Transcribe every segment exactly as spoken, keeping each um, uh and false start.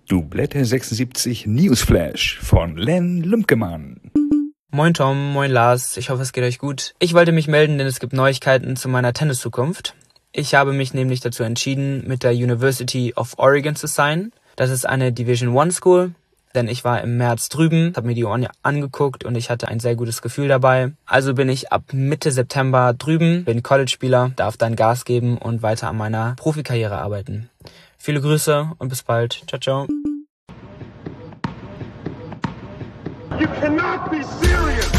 Doublette sechsundsiebzig Newsflash von Len Lümpkemann. Moin Tom, moin Lars, ich hoffe es geht euch gut. Ich wollte mich melden, denn es gibt Neuigkeiten zu meiner Tenniszukunft. Ich habe mich nämlich dazu entschieden, mit der University of Oregon zu signen. Das ist eine Division One School, denn ich war im März drüben, habe mir die Uni angeguckt und ich hatte ein sehr gutes Gefühl dabei. Also bin ich ab Mitte September drüben, bin College-Spieler, darf dann Gas geben und weiter an meiner Profikarriere arbeiten. Viele Grüße und bis bald. Ciao, ciao. You cannot be serious.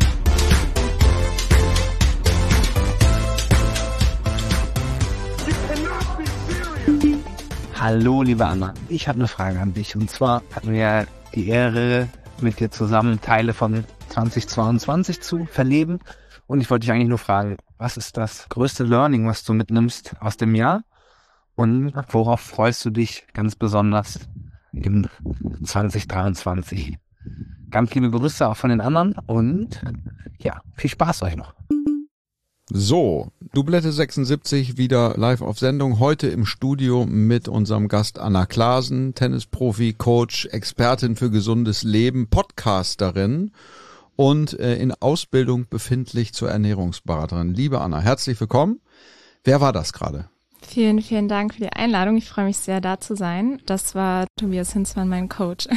You cannot be serious. Hallo, liebe Anna. Ich habe eine Frage an dich. Und zwar hatten wir ja die Ehre, mit dir zusammen Teile von zweitausendzweiundzwanzig zu verleben. Und ich wollte dich eigentlich nur fragen, was ist das größte Learning, was du mitnimmst aus dem Jahr? Und worauf freust du dich ganz besonders im zwanzig dreiundzwanzig? Ganz liebe Grüße auch von den anderen und ja, viel Spaß euch noch. So, Doublette sechsundsiebzig wieder live auf Sendung, heute im Studio mit unserem Gast Anna Klaasen, Tennisprofi, Coach, Expertin für gesundes Leben, Podcasterin und äh, in Ausbildung befindlich zur Ernährungsberaterin. Liebe Anna, herzlich willkommen. Wer war das gerade? Vielen, vielen Dank für die Einladung. Ich freue mich sehr, da zu sein. Das war Tobias Hinzmann, mein Coach.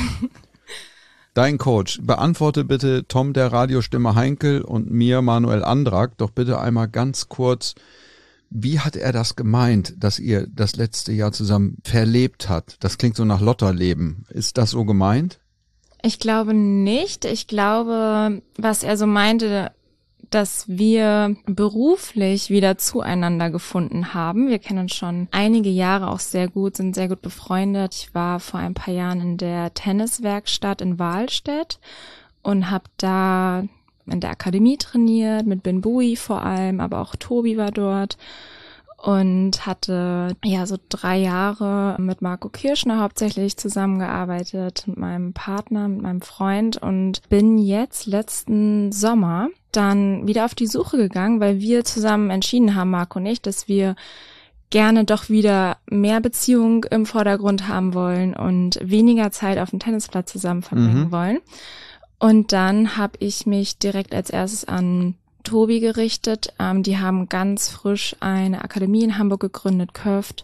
Dein Coach. Beantworte bitte Tom der Radiostimme Heinkel und mir Manuel Andrak doch bitte einmal ganz kurz, wie hat er das gemeint, dass ihr das letzte Jahr zusammen verlebt habt? Das klingt so nach Lotterleben. Ist das so gemeint? Ich glaube nicht. Ich glaube, was er so meinte, dass wir beruflich wieder zueinander gefunden haben. Wir kennen uns schon einige Jahre auch sehr gut, sind sehr gut befreundet. Ich war vor ein paar Jahren in der Tenniswerkstatt in Wahlstedt und habe da in der Akademie trainiert, mit Ben Bui vor allem, aber auch Tobi war dort und hatte ja so drei Jahre mit Marco Kirschner hauptsächlich zusammengearbeitet, mit meinem Partner, mit meinem Freund und bin jetzt letzten Sommer dann wieder auf die Suche gegangen, weil wir zusammen entschieden haben, Marco und ich, dass wir gerne doch wieder mehr Beziehung im Vordergrund haben wollen und weniger Zeit auf dem Tennisplatz zusammen verbringen mhm. wollen. Und dann habe ich mich direkt als erstes an Tobi gerichtet. Ähm, die haben ganz frisch eine Akademie in Hamburg gegründet, Curved.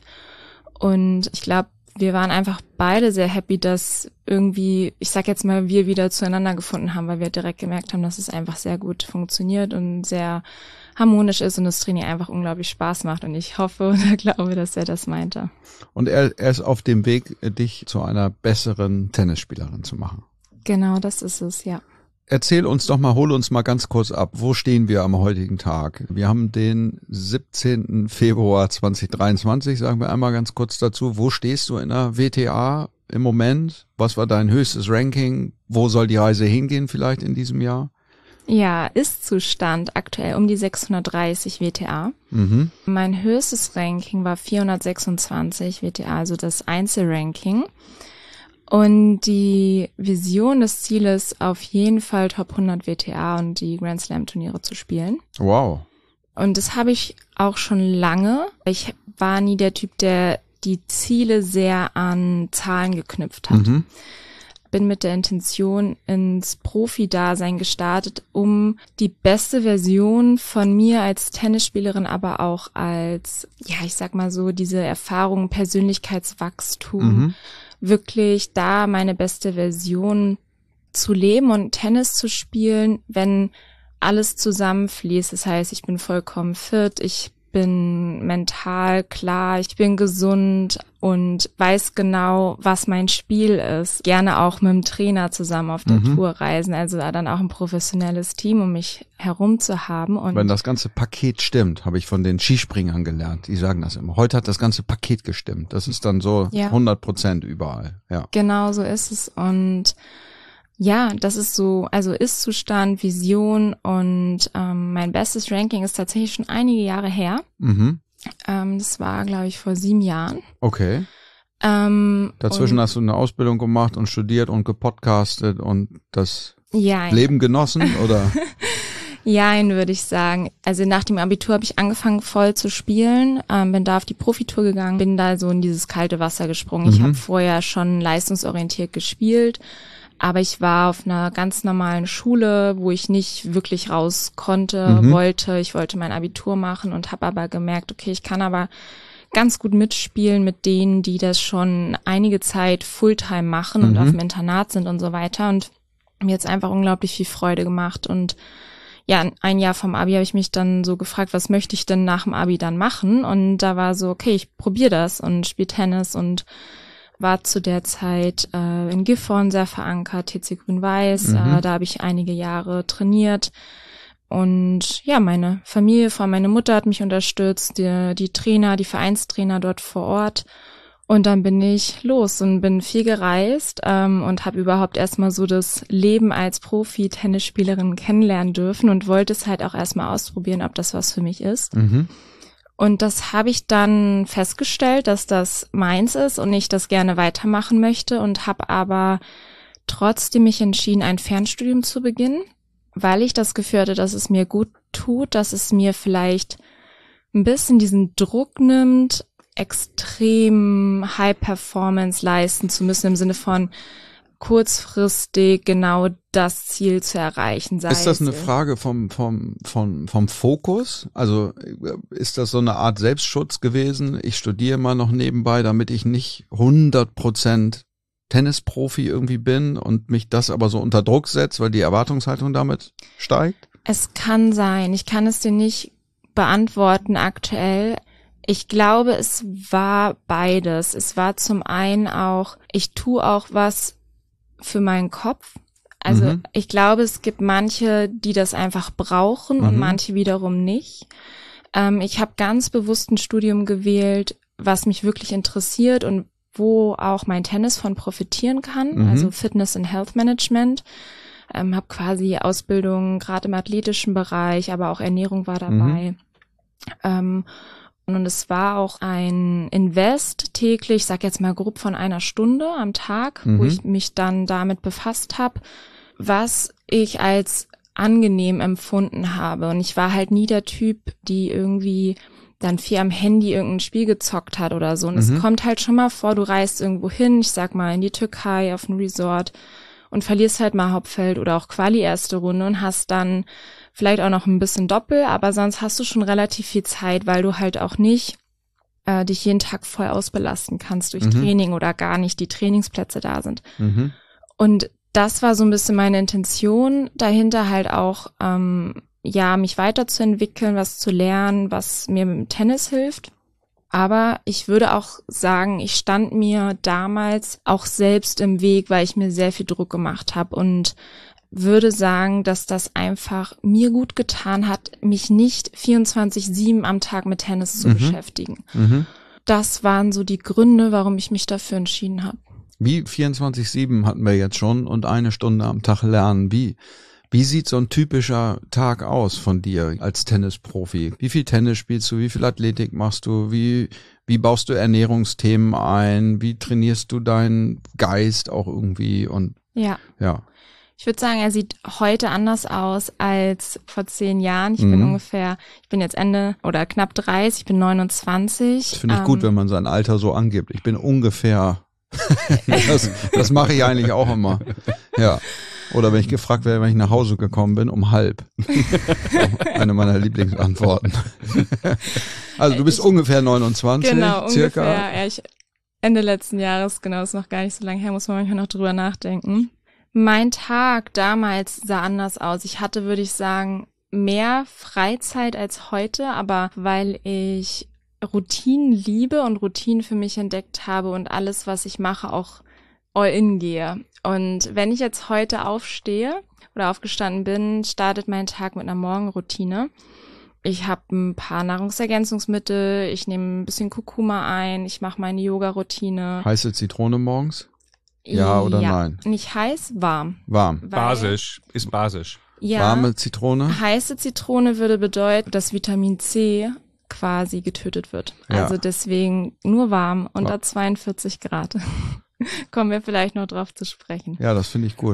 Und ich glaube, wir waren einfach beide sehr happy, dass irgendwie, ich sag jetzt mal, wir wieder zueinander gefunden haben, weil wir direkt gemerkt haben, dass es einfach sehr gut funktioniert und sehr harmonisch ist und das Training einfach unglaublich Spaß macht. Und ich hoffe oder glaube, dass er das meinte. Und er, er ist auf dem Weg, dich zu einer besseren Tennisspielerin zu machen. Genau, das ist es, ja. Erzähl uns doch mal, hol uns mal ganz kurz ab. Wo stehen wir am heutigen Tag? Wir haben den siebzehnten Februar zweitausenddreiundzwanzig, sagen wir einmal ganz kurz dazu. Wo stehst du in der W T A im Moment? Was war dein höchstes Ranking? Wo soll die Reise hingehen vielleicht in diesem Jahr? Ja, Ist-Zustand aktuell um die sechshundertdreißig W T A. Mhm. Mein höchstes Ranking war vierhundertsechsundzwanzig W T A, also das Einzelranking. Und die Vision des Zieles auf jeden Fall Top hundert W T A und die Grand Slam Turniere zu spielen. Wow. Und das habe ich auch schon lange. Ich war nie der Typ, der die Ziele sehr an Zahlen geknüpft hat. Mhm. Bin mit der Intention ins Profi-Dasein gestartet, um die beste Version von mir als Tennisspielerin, aber auch als, ja, ich sag mal so, diese Erfahrung, Persönlichkeitswachstum, mhm. wirklich da meine beste Version zu leben und Tennis zu spielen, wenn alles zusammenfließt. Das heißt, ich bin vollkommen fit, ich bin mental klar, ich bin gesund und weiß genau, was mein Spiel ist. Gerne auch mit dem Trainer zusammen auf der mhm. Tour reisen, also dann auch ein professionelles Team, um mich herum zu haben. Und wenn das ganze Paket stimmt, habe ich von den Skispringern gelernt, die sagen das immer. Heute hat das ganze Paket gestimmt. Das ist dann so ja. hundert Prozent überall. Ja. Genau so ist es und ja, das ist so, also Ist-Zustand, Vision und ähm, mein bestes Ranking ist tatsächlich schon einige Jahre her. Mhm. Ähm, das war, glaube ich, vor sieben Jahren. Okay. Ähm, Dazwischen hast du eine Ausbildung gemacht und studiert und gepodcastet und das ja, Leben genossen, oder? Jein, würde ich sagen. Also nach dem Abitur habe ich angefangen voll zu spielen, ähm, bin da auf die Profitour gegangen, bin da so in dieses kalte Wasser gesprungen. Mhm. Ich habe vorher schon leistungsorientiert gespielt, aber ich war auf einer ganz normalen Schule, wo ich nicht wirklich raus konnte, Mhm. wollte. Ich wollte mein Abitur machen und habe aber gemerkt, okay, ich kann aber ganz gut mitspielen mit denen, die das schon einige Zeit Fulltime machen und Mhm. auf dem Internat sind und so weiter. Und mir hat's einfach unglaublich viel Freude gemacht. Und ja, ein Jahr vom Abi habe ich mich dann so gefragt, was möchte ich denn nach dem Abi dann machen? Und da war so, okay, ich probiere das und spiele Tennis und war zu der Zeit äh, in Gifhorn sehr verankert, T C Grün-Weiß. Mhm. Äh, da habe ich einige Jahre trainiert. Und ja, meine Familie, vor allem meine Mutter hat mich unterstützt, die, die Trainer, die Vereinstrainer dort vor Ort. Und dann bin ich los und bin viel gereist ähm, und habe überhaupt erstmal so das Leben als Profi-Tennisspielerin kennenlernen dürfen und wollte es halt auch erstmal ausprobieren, ob das was für mich ist. Mhm. Und das habe ich dann festgestellt, dass das meins ist und ich das gerne weitermachen möchte und habe aber trotzdem mich entschieden, ein Fernstudium zu beginnen, weil ich das Gefühl hatte, dass es mir gut tut, dass es mir vielleicht ein bisschen diesen Druck nimmt, extrem High Performance leisten zu müssen im Sinne von kurzfristig genau das Ziel zu erreichen. Sei Ist das eine es, Frage vom, vom, vom, vom Fokus? Also äh, ist das so eine Art Selbstschutz gewesen? Ich studiere mal noch nebenbei, damit ich nicht hundert Prozent Tennisprofi irgendwie bin und mich das aber so unter Druck setzt, weil die Erwartungshaltung damit steigt? Es kann sein. Ich kann es dir nicht beantworten aktuell. Ich glaube, es war beides. Es war zum einen auch, ich tue auch was für meinen Kopf. Also Mhm. ich glaube, es gibt manche, die das einfach brauchen und Mhm. manche wiederum nicht. Ähm, ich habe ganz bewusst ein Studium gewählt, was mich wirklich interessiert und wo auch mein Tennis von profitieren kann, Mhm. also Fitness and Health Management. Ähm, habe quasi Ausbildung gerade im athletischen Bereich, aber auch Ernährung war dabei. Ähm, und es war auch ein Invest täglich, ich sag jetzt mal grob von einer Stunde am Tag, Mhm. wo ich mich dann damit befasst habe, was ich als angenehm empfunden habe. Und ich war halt nie der Typ, die irgendwie dann viel am Handy irgendein Spiel gezockt hat oder so. Und Mhm. es kommt halt schon mal vor, du reist irgendwo hin, ich sag mal in die Türkei, auf ein Resort und verlierst halt mal Hauptfeld oder auch Quali erste Runde und hast dann vielleicht auch noch ein bisschen Doppel, aber sonst hast du schon relativ viel Zeit, weil du halt auch nicht äh, dich jeden Tag voll ausbelasten kannst durch Mhm. Training oder gar nicht die Trainingsplätze da sind. Mhm. Und das war so ein bisschen meine Intention dahinter, halt auch ähm, ja mich weiterzuentwickeln, was zu lernen, was mir mit dem Tennis hilft. Aber ich würde auch sagen, ich stand mir damals auch selbst im Weg, weil ich mir sehr viel Druck gemacht habe und würde sagen, dass das einfach mir gut getan hat, mich nicht vierundzwanzig sieben am Tag mit Tennis zu Mhm. beschäftigen. Mhm. Das waren so die Gründe, warum ich mich dafür entschieden habe. Wie vierundzwanzig sieben hatten wir jetzt schon und eine Stunde am Tag lernen. Wie, wie sieht so ein typischer Tag aus von dir als Tennisprofi? Wie viel Tennis spielst du? Wie viel Athletik machst du? Wie, wie baust du Ernährungsthemen ein? Wie trainierst du deinen Geist auch irgendwie? Und Ja. ja. Ich würde sagen, er sieht heute anders aus als vor zehn Jahren. Ich bin Mhm. ungefähr, ich bin jetzt Ende oder knapp dreißig, ich bin neunundzwanzig. Das finde ich Ähm, gut, wenn man sein Alter so angibt. Ich bin ungefähr, das, das mache ich eigentlich auch immer. Ja. Oder wenn ich gefragt werde, wenn ich nach Hause gekommen bin, um halb. Eine meiner Lieblingsantworten. Also du bist Ich- ungefähr neunundzwanzig, Genau, circa. ungefähr. Ja, ich, Ende letzten Jahres, genau, ist noch gar nicht so lange her, muss man manchmal noch drüber nachdenken. Mein Tag damals sah anders aus. Ich hatte, würde ich sagen, mehr Freizeit als heute, aber weil ich Routinen liebe und Routinen für mich entdeckt habe und alles, was ich mache, auch all in gehe. Und wenn ich jetzt heute aufstehe oder aufgestanden bin, startet mein Tag mit einer Morgenroutine. Ich habe ein paar Nahrungsergänzungsmittel, ich nehme ein bisschen Kurkuma ein, ich mache meine Yoga-Routine. Heiße Zitrone morgens? Ja oder nein? Nicht heiß, warm. Warm. Weil- Basisch, ist basisch. Ja, Warme Zitrone? heiße Zitrone würde bedeuten, dass Vitamin C quasi getötet wird. Ja. Also deswegen nur warm, unter Ja. zweiundvierzig Grad. Kommen wir vielleicht noch drauf zu sprechen. Ja, das finde ich gut.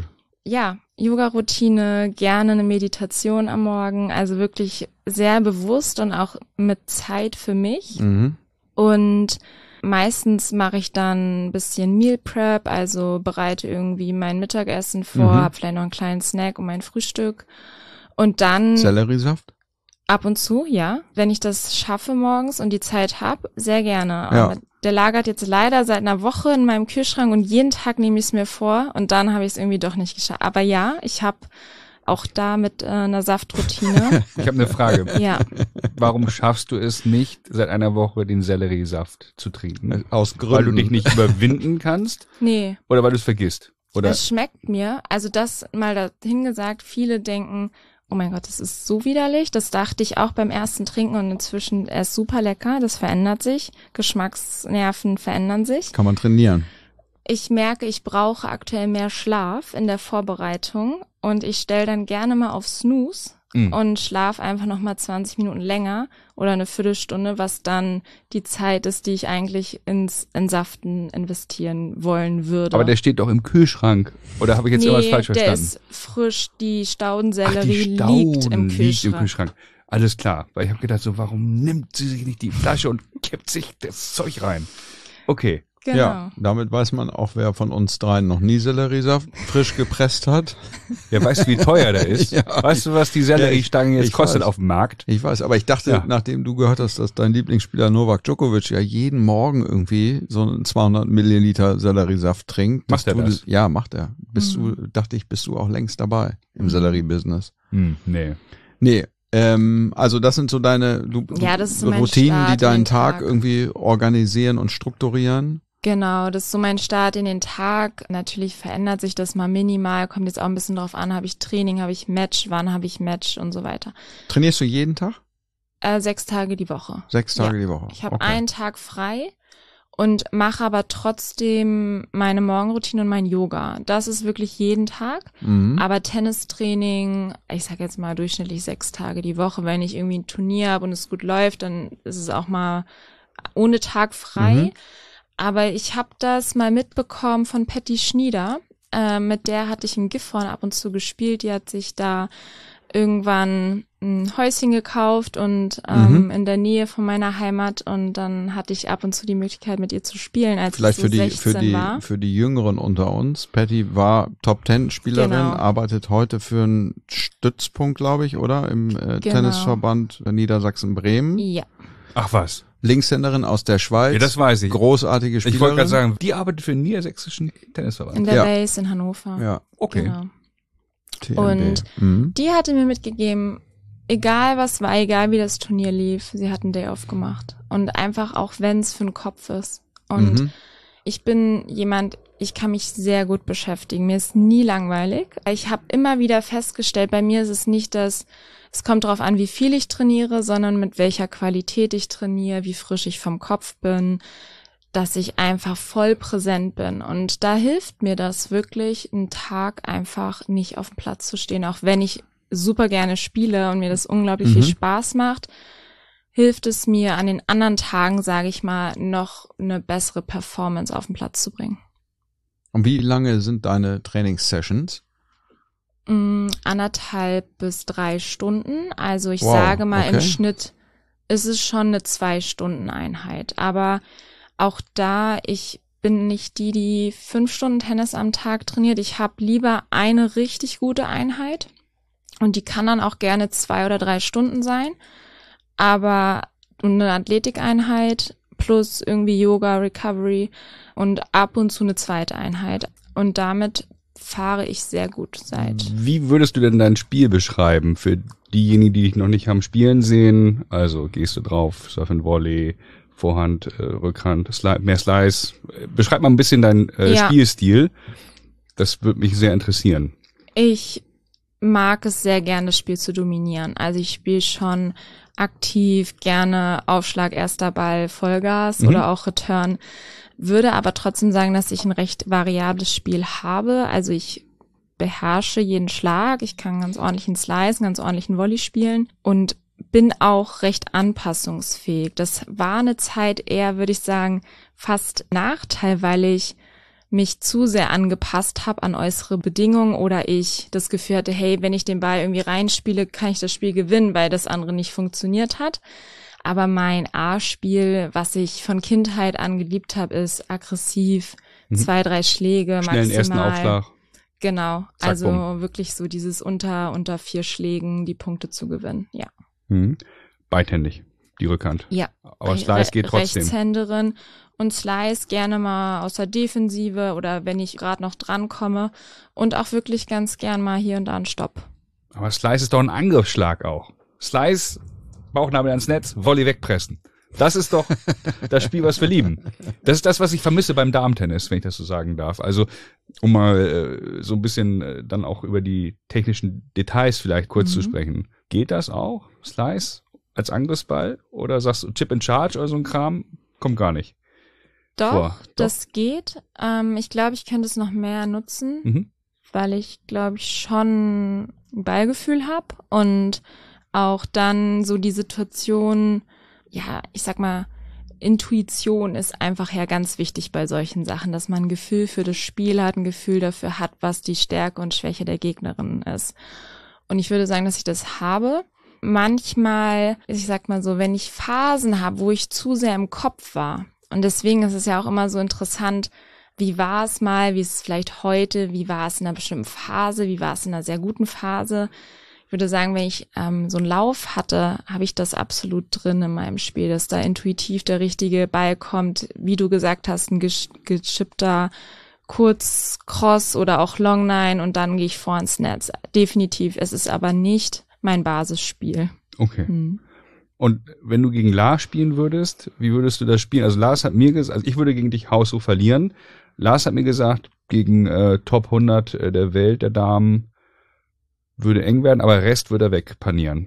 ja, Yoga-Routine, gerne eine Meditation am Morgen, also wirklich sehr bewusst und auch mit Zeit für mich. Mhm. Und meistens mache ich dann ein bisschen Meal Prep, also bereite irgendwie mein Mittagessen vor, Mhm. habe vielleicht noch einen kleinen Snack und mein Frühstück. Und dann Selleriesaft? ab und zu, ja, wenn ich das schaffe morgens und die Zeit habe, sehr gerne. Ja. Aber der lagert jetzt leider seit einer Woche in meinem Kühlschrank und jeden Tag nehme ich es mir vor und dann habe ich es irgendwie doch nicht geschafft. Aber ja, ich habe auch da mit äh, einer Saftroutine. Ich habe eine Frage. Ja, Warum schaffst du es nicht, seit einer Woche den Selleriesaft zu trinken? Aus Gründen. Weil du dich nicht überwinden kannst nee. oder weil du es vergisst? Oder? Es schmeckt mir, also das mal dahin gesagt, viele denken, oh mein Gott, das ist so widerlich. Das dachte ich auch beim ersten Trinken und inzwischen, er ist super lecker, das verändert sich. Geschmacksnerven verändern sich. Kann man trainieren. Ich merke, ich brauche aktuell mehr Schlaf in der Vorbereitung und ich stelle dann gerne mal auf Snooze Mhm. und schlafe einfach nochmal zwanzig Minuten länger oder eine Viertelstunde, was dann die Zeit ist, die ich eigentlich ins Entsaften investieren wollen würde. Aber der steht doch im Kühlschrank. Oder habe ich jetzt nee, irgendwas falsch der verstanden? ist frisch, die Ach, Staudensellerie die liegt im Stauden Kühlschrank. liegt im Kühlschrank. Alles klar. Weil ich habe gedacht, so warum nimmt sie sich nicht die Flasche und kippt sich das Zeug rein? Okay. Genau. Ja, damit weiß man auch, wer von uns dreien noch nie Selleriesaft frisch gepresst hat. Wer weiß, wie teuer der ist? Ja. Weißt du, was die Selleriestange Ja, ich- jetzt ich kostet weiß. auf dem Markt? Ich weiß, aber ich dachte, Ja. nachdem du gehört hast, dass dein Lieblingsspieler Novak Djokovic ja jeden Morgen irgendwie so einen zweihundert Milliliter Selleriesaft trinkt. Macht dass er du das? Ja, macht er. Bist Mhm. du, dachte ich, bist du auch längst dabei im Sellerie-Business. Hm, nee. Nee, ähm, also das sind so deine du, Ja, das ist so mein Routinen, Start die in deinen den Tag Tag. irgendwie organisieren und strukturieren. Genau, das ist so mein Start in den Tag. Natürlich verändert sich das mal minimal, kommt jetzt auch ein bisschen drauf an, habe ich Training, habe ich Match, wann habe ich Match und so weiter. Trainierst du jeden Tag? Äh, sechs Tage die Woche. Sechs Tage Ja. die Woche. Ich habe Okay. einen Tag frei und mache aber trotzdem meine Morgenroutine und mein Yoga. Das ist wirklich jeden Tag. Mhm. Aber Tennistraining, ich sag jetzt mal durchschnittlich sechs Tage die Woche. Wenn ich irgendwie ein Turnier habe und es gut läuft, dann ist es auch mal ohne Tag frei. Mhm. Aber ich habe das mal mitbekommen von Patty Schnieder. Äh, mit der hatte ich im Gifhorn ab und zu gespielt. Die hat sich da irgendwann ein Häuschen gekauft und ähm, Mhm. in der Nähe von meiner Heimat. Und dann hatte ich ab und zu die Möglichkeit, mit ihr zu spielen, als Vielleicht ich so für die, sechzehn für die, war. für die Jüngeren unter uns. Patty war Top-Ten-Spielerin, Genau. arbeitet heute für einen Stützpunkt, glaube ich, oder? Im äh, Genau. Tennisverband Niedersachsen-Bremen. Ja, Ach was. Linkshänderin aus der Schweiz. Ja, das weiß ich. Großartige Spielerin. Ich wollte gerade sagen, die arbeitet für den niedersächsischen Tennisverband. in der Ja. Base in Hannover. Ja, Okay. Genau. T N B. Und Mhm. die hatte mir mitgegeben, egal was war, egal wie das Turnier lief, sie hat einen Day off gemacht. Und einfach auch, wenn es für den Kopf ist. Und Mhm. ich bin jemand, ich kann mich sehr gut beschäftigen. Mir ist nie langweilig. Ich habe immer wieder festgestellt, bei mir ist es nicht das, es kommt darauf an, wie viel ich trainiere, sondern mit welcher Qualität ich trainiere, wie frisch ich vom Kopf bin, dass ich einfach voll präsent bin. Und da hilft mir das wirklich, einen Tag einfach nicht auf dem Platz zu stehen, auch wenn ich super gerne spiele und mir das unglaublich Mhm. viel Spaß macht, hilft es mir an den anderen Tagen, sage ich mal, noch eine bessere Performance auf den Platz zu bringen. Und wie lange sind deine Trainingssessions? Mm, anderthalb bis drei Stunden. Also ich Wow, sage mal, im okay. Schnitt ist es schon eine Zwei-Stunden-Einheit. Aber auch da, ich bin nicht die, die fünf Stunden Tennis am Tag trainiert. Ich habe lieber eine richtig gute Einheit. Und die kann dann auch gerne zwei oder drei Stunden sein. Aber eine Athletikeinheit plus irgendwie Yoga, Recovery und ab und zu eine zweite Einheit. Und damit fahre ich sehr gut seit. Wie würdest du denn dein Spiel beschreiben für diejenigen, die dich noch nicht haben spielen sehen? Also gehst du drauf, Surf and Volley, Vorhand, äh, Rückhand, Sli- mehr Slice. Äh, Beschreib mal ein bisschen deinen äh, Ja. Spielstil. Das würde mich sehr interessieren. Ich mag es sehr gerne, das Spiel zu dominieren. Also ich spiele schon aktiv, gerne Aufschlag, erster Ball, Vollgas Mhm. oder auch Return. Würde aber trotzdem sagen, dass ich ein recht variables Spiel habe. Also ich beherrsche jeden Schlag. Ich kann ganz ordentlichen Slice, ganz ordentlichen Volley spielen und bin auch recht anpassungsfähig. Das war eine Zeit eher, würde ich sagen, fast Nachteil, weil ich mich zu sehr angepasst habe an äußere Bedingungen oder ich das Gefühl hatte, hey, wenn ich den Ball irgendwie reinspiele, kann ich das Spiel gewinnen, weil das andere nicht funktioniert hat. Aber mein A-Spiel, was ich von Kindheit an geliebt habe, ist aggressiv, mhm. zwei, drei Schläge Schnellen maximal. ersten Aufschlag. Genau, Zack, also bumm. wirklich so dieses unter unter vier Schlägen die Punkte zu gewinnen, ja. Mhm. Beidhändig, die Rückhand. Ja. Aber Slice geht trotzdem. Rechtshänderin und Slice gerne mal aus der Defensive oder wenn ich gerade noch drankomme und auch wirklich ganz gern mal hier und da einen Stopp. Aber Slice ist doch ein Angriffsschlag auch. Slice, Bauchnabel ans Netz, Volley wegpressen. Das ist doch das Spiel, was wir lieben. Das ist das, was ich vermisse beim Damentennis, wenn ich das so sagen darf. Also, um mal äh, so ein bisschen äh, dann auch über die technischen Details vielleicht kurz Mhm. zu sprechen. Geht das auch, Slice, als Angriffsball? Oder sagst du Chip and Charge oder so ein Kram? Kommt gar nicht. Doch, Vor. das geht. Ähm, ich glaube, ich könnte es noch mehr nutzen, Mhm. weil ich, glaube ich, schon ein Ballgefühl habe und auch dann so die Situation, ja, ich sag mal, Intuition ist einfach ja ganz wichtig bei solchen Sachen, dass man ein Gefühl für das Spiel hat, ein Gefühl dafür hat, was die Stärke und Schwäche der Gegnerin ist. Und ich würde sagen, dass ich das habe. Manchmal, ich sag mal so, wenn ich Phasen habe, wo ich zu sehr im Kopf war, und deswegen ist es ja auch immer so interessant, wie war es mal, wie ist es vielleicht heute, wie war es in einer bestimmten Phase, wie war es in einer sehr guten Phase. Ich würde sagen, wenn ich ähm, so einen Lauf hatte, habe ich das absolut drin in meinem Spiel, dass da intuitiv der richtige Ball kommt, wie du gesagt hast, ein gesch- geschippter Kurz Cross oder auch Long Nine und dann gehe ich vor ins Netz. Definitiv, es ist aber nicht mein Basisspiel. Okay. Hm. Und wenn du gegen Lars spielen würdest, wie würdest du das spielen? Also Lars hat mir gesagt, also ich würde gegen dich haushoch verlieren. Lars hat mir gesagt, gegen äh, Top hundert äh, der Welt, der Damen, würde eng werden, aber Rest würde er wegpanieren.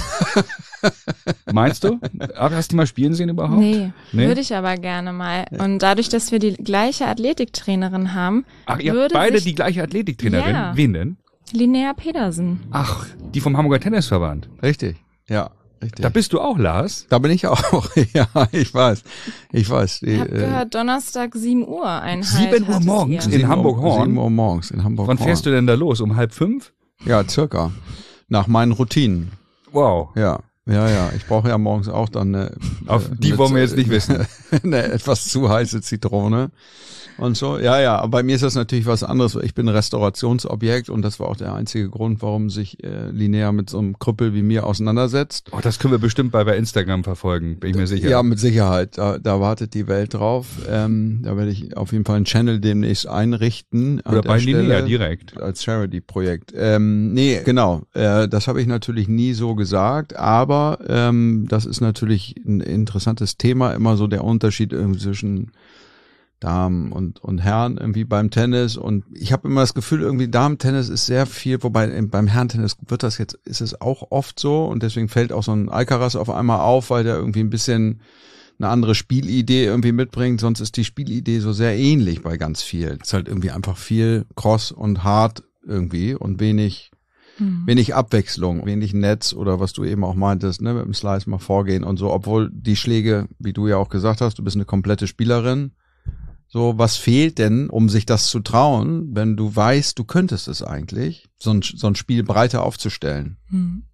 Meinst du? Aber hast du mal spielen sehen überhaupt? Nee, Nee? würde ich aber gerne mal. Und dadurch, dass wir die gleiche Athletiktrainerin haben, Ach, ihr habt würde beide sich die gleiche Athletiktrainerin? Ja. Wen denn? Linnea Pedersen. Ach, die vom Hamburger Tennisverband. Richtig. Ja, richtig. Da bist du auch, Lars? Da bin ich auch. Ja, ich weiß. Ich weiß. Die, Ich habe äh, gehört, Donnerstag sieben Uhr Einheit. sieben Uhr hattet morgens? ihr. In sieben Hamburg-Horn? Uhr, sieben Uhr morgens in Hamburg. Wann fährst du denn da los? Um halb fünf? Ja, circa. Nach meinen Routinen. Wow. Ja. Ja, ja. Ich brauche ja morgens auch dann eine, Auf äh, die eine- wollen wir jetzt nicht wissen. eine etwas zu heiße Zitrone und so. Ja, ja, aber bei mir ist das natürlich was anderes. Ich bin ein Restaurationsobjekt und das war auch der einzige Grund, warum sich äh, Linnea mit so einem Krüppel wie mir auseinandersetzt. Oh, das können wir bestimmt bei, bei Instagram verfolgen, bin ich mir sicher. Ja, mit Sicherheit. Da, da wartet die Welt drauf. Ähm, da werde ich auf jeden Fall einen Channel demnächst einrichten. an Oder der bei Stelle. Linnea direkt. Als Charity-Projekt. Ähm, nee, genau. Äh, das habe ich natürlich nie so gesagt, aber ähm, das ist natürlich ein interessantes Thema, immer so der Unterschied irgendwie zwischen Damen und, und Herren irgendwie beim Tennis. Und ich habe immer das Gefühl, irgendwie Damen-Tennis ist sehr viel, wobei im- beim Herrentennis wird das jetzt, ist es auch oft so und deswegen fällt auch so ein Alcaraz auf einmal auf, weil der irgendwie ein bisschen eine andere Spielidee irgendwie mitbringt, sonst ist die Spielidee so sehr ähnlich bei ganz vielen. Es ist halt irgendwie einfach viel Cross und Hard irgendwie und wenig, Mhm. wenig Abwechslung, wenig Netz oder was du eben auch meintest, ne, mit dem Slice mal vorgehen und so, obwohl die Schläge, wie du ja auch gesagt hast, du bist eine komplette Spielerin. So, was fehlt denn, um sich das zu trauen, wenn du weißt, du könntest es eigentlich, so ein, so ein Spiel breiter aufzustellen? Hm.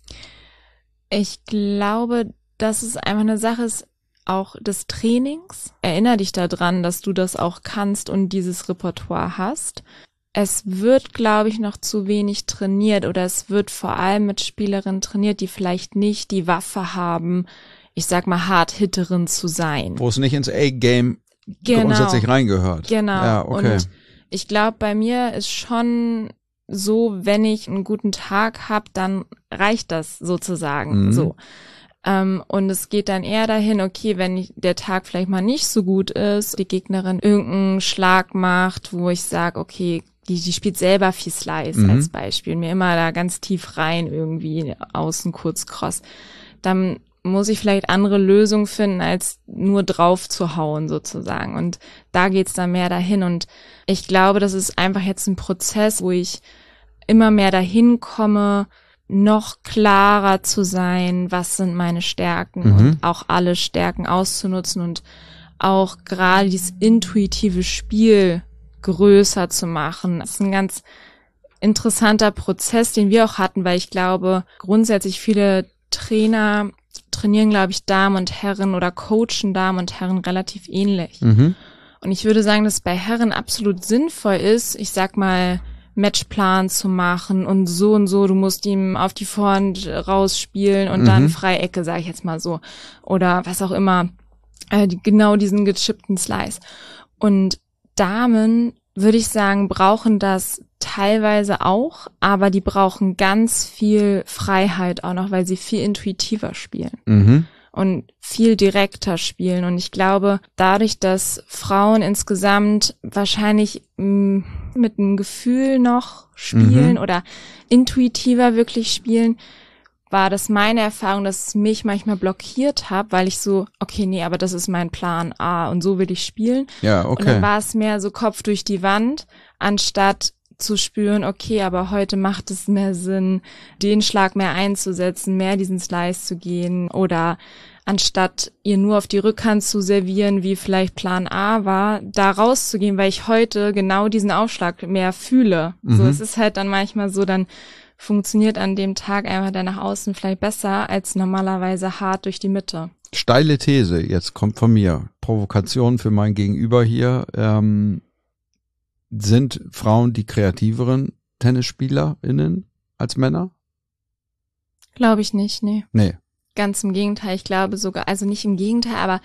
Ich glaube, dass es einfach eine Sache ist, auch des Trainings. Erinner dich daran, dass du das auch kannst und dieses Repertoire hast. Es wird, glaube ich, noch zu wenig trainiert oder es wird vor allem mit Spielerinnen trainiert, die vielleicht nicht die Waffe haben, ich sag mal, Hard-Hitterin zu sein. Wo es nicht ins A-Game Genau. grundsätzlich reingehört. Genau. Ja, okay. Und ich glaube, bei mir ist schon so, wenn ich einen guten Tag habe, dann reicht das sozusagen Mhm. so. Ähm, und es geht dann eher dahin, okay, wenn ich, der Tag vielleicht mal nicht so gut ist, die Gegnerin irgendeinen Schlag macht, wo ich sage, okay, die, die spielt selber viel Slice Mhm. als Beispiel, mir immer da ganz tief rein irgendwie, außen kurz cross, dann muss ich vielleicht andere Lösungen finden, als nur drauf zu hauen sozusagen. Und da geht's dann mehr dahin. Und ich glaube, das ist einfach jetzt ein Prozess, wo ich immer mehr dahin komme, noch klarer zu sein, was sind meine Stärken Mhm. und auch alle Stärken auszunutzen und auch gerade dieses intuitive Spiel größer zu machen. Das ist ein ganz interessanter Prozess, den wir auch hatten, weil ich glaube, grundsätzlich viele Trainer trainieren, glaube ich, Damen und Herren oder coachen Damen und Herren relativ ähnlich. Mhm. Und ich würde sagen, dass es bei Herren absolut sinnvoll ist, ich sag mal, Matchplan zu machen und so und so, du musst ihm auf die Vorhand rausspielen und Mhm. dann Freiecke, sage ich jetzt mal so. Oder was auch immer, äh, die, genau diesen gechippten Slice. Und Damen, würde ich sagen, brauchen das teilweise auch, aber die brauchen ganz viel Freiheit auch noch, weil sie viel intuitiver spielen. Mhm. Und viel direkter spielen. Und ich glaube, dadurch, dass Frauen insgesamt wahrscheinlich mh, mit einem Gefühl noch spielen Mhm. oder intuitiver wirklich spielen, war das meine Erfahrung, dass es mich manchmal blockiert hat, weil ich so, okay, nee, aber das ist mein Plan A und so will ich spielen. Ja, Und dann okay. war es mehr so Kopf durch die Wand, anstatt zu spüren, okay, aber heute macht es mehr Sinn, den Schlag mehr einzusetzen, mehr diesen Slice zu gehen oder anstatt ihr nur auf die Rückhand zu servieren, wie vielleicht Plan A war, da rauszugehen, weil ich heute genau diesen Aufschlag mehr fühle. So, Mhm. es ist halt dann manchmal so, dann funktioniert an dem Tag einfach der nach außen vielleicht besser als normalerweise hart durch die Mitte. Steile These, jetzt kommt von mir. Provokation für mein Gegenüber hier. Ähm, sind Frauen die kreativeren TennisspielerInnen als Männer? Glaube ich nicht, nee. Nee. Ganz im Gegenteil, ich glaube sogar, also nicht im Gegenteil, aber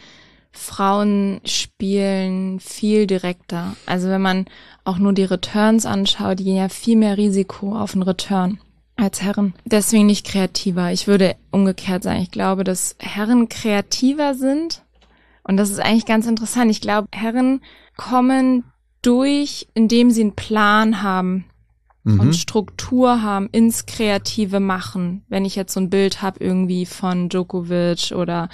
Frauen spielen viel direkter. Also wenn man auch nur die Returns anschaut, die gehen ja viel mehr Risiko auf den Return als Herren. Deswegen nicht kreativer. Ich würde umgekehrt sagen, ich glaube, dass Herren kreativer sind. Und das ist eigentlich ganz interessant. Ich glaube, Herren kommen durch, indem sie einen Plan haben. Mhm. Und Struktur haben, ins kreative Machen. Wenn ich jetzt so ein Bild habe irgendwie von Djokovic oder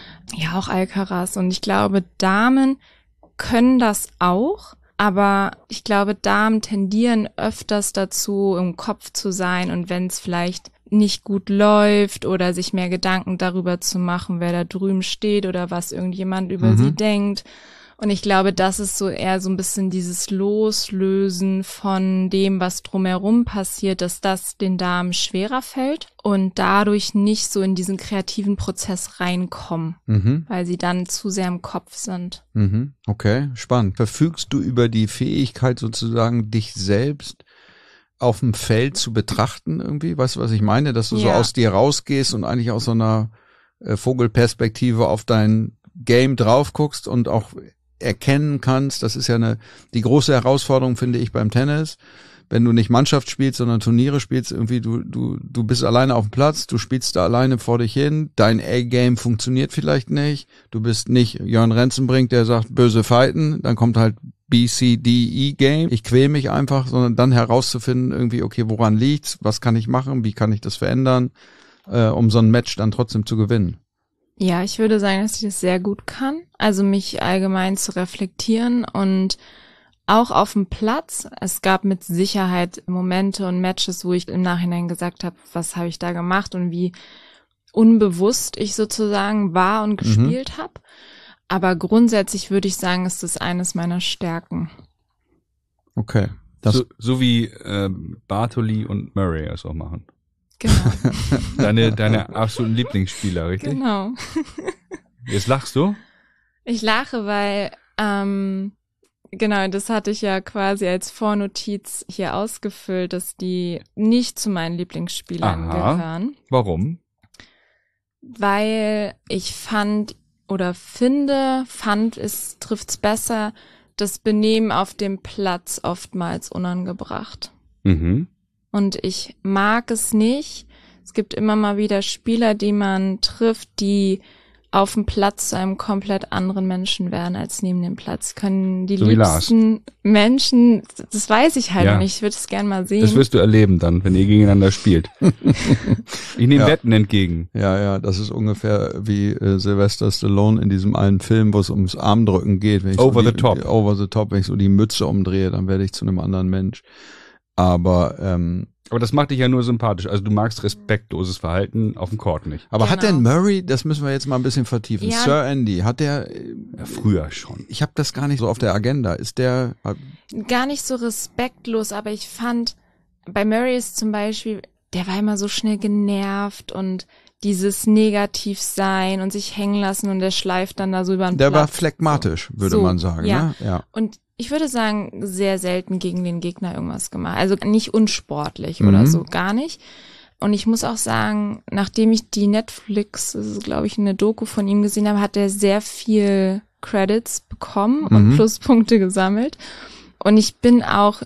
ja auch Alcaraz. Und ich glaube, Damen können das auch, aber ich glaube, Damen tendieren öfters dazu, im Kopf zu sein und wenn es vielleicht nicht gut läuft oder sich mehr Gedanken darüber zu machen, wer da drüben steht oder was irgendjemand über Mhm. sie denkt. Und ich glaube, das ist so eher so ein bisschen dieses Loslösen von dem, was drumherum passiert, dass das den Damen schwerer fällt und dadurch nicht so in diesen kreativen Prozess reinkommen, Mhm. weil sie dann zu sehr im Kopf sind. Mhm. Okay, spannend. Verfügst du über die Fähigkeit sozusagen, dich selbst auf dem Feld zu betrachten irgendwie? Weißt du, was ich meine? Dass du so Ja. aus dir rausgehst und eigentlich aus so einer äh, Vogelperspektive auf dein Game drauf guckst und auch erkennen kannst. Das ist ja eine, die große Herausforderung, finde ich, beim Tennis. Wenn du nicht Mannschaft spielst, sondern Turniere spielst, irgendwie du, du, du bist alleine auf dem Platz, du spielst da alleine vor dich hin, dein A-Game funktioniert vielleicht nicht, du bist nicht Jörn Renzenbrink, der sagt, böse fighten, dann kommt halt B, C, D, E-Game, ich quäl mich einfach, sondern dann herauszufinden, irgendwie, okay, woran liegt's, was kann ich machen, wie kann ich das verändern, äh, um so ein Match dann trotzdem zu gewinnen. Ja, ich würde sagen, dass ich das sehr gut kann. Also mich allgemein zu reflektieren und auch auf dem Platz. Es gab mit Sicherheit Momente und Matches, wo ich im Nachhinein gesagt habe, was habe ich da gemacht und wie unbewusst ich sozusagen war und gespielt habe. Aber grundsätzlich würde ich sagen, ist das eines meiner Stärken. Okay. Das, So, so wie äh, Bartoli und Murray es auch machen. Genau, Deine, deine absoluten Lieblingsspieler, richtig? genau. Jetzt lachst du? Ich lache, weil, ähm, genau, das hatte ich ja quasi als Vornotiz hier ausgefüllt, dass die nicht zu meinen Lieblingsspielern Aha. gehören, Warum? weil ich fand oder finde, fand, es trifft's besser, das Benehmen auf dem Platz oftmals unangebracht. Mhm. Und ich mag es nicht. Es gibt immer mal wieder Spieler, die man trifft, die auf dem Platz zu einem komplett anderen Menschen werden als neben dem Platz. Können die So wie Lars. liebsten Menschen, das weiß ich halt Ja. noch nicht, ich würde es gerne mal sehen. Das wirst du erleben dann, wenn ihr gegeneinander spielt. Ich nehme Ja. Wetten entgegen. ja, ja, das ist ungefähr wie äh, Sylvester Stallone in diesem einen Film, wo es ums Armdrücken geht. Wenn ich Over so the die, top. Over the top, wenn ich so die Mütze umdrehe, dann werde ich zu einem anderen Mensch. Aber ähm, Aber das macht dich ja nur sympathisch. Also du magst respektloses Verhalten auf dem Court nicht. Aber hat Genau. denn Murray, das müssen wir jetzt mal ein bisschen vertiefen, Ja. Sir Andy, hat der, Ja, früher schon. ich habe das gar nicht so auf der Agenda, ist der, Gar nicht so respektlos, aber ich fand, bei Murray ist zum Beispiel, der war immer so schnell genervt und dieses Negativsein und sich hängen lassen und der schleift dann da so über den der Platz. war phlegmatisch, würde So, man sagen, ja. ne? Ja. Und ich würde sagen, sehr selten gegen den Gegner irgendwas gemacht. Also nicht unsportlich Mhm. oder so, gar nicht. Und ich muss auch sagen, nachdem ich die Netflix, das ist, glaube ich, eine Doku von ihm gesehen habe, hat er sehr viel Credits bekommen und Mhm. Pluspunkte gesammelt. Und ich bin auch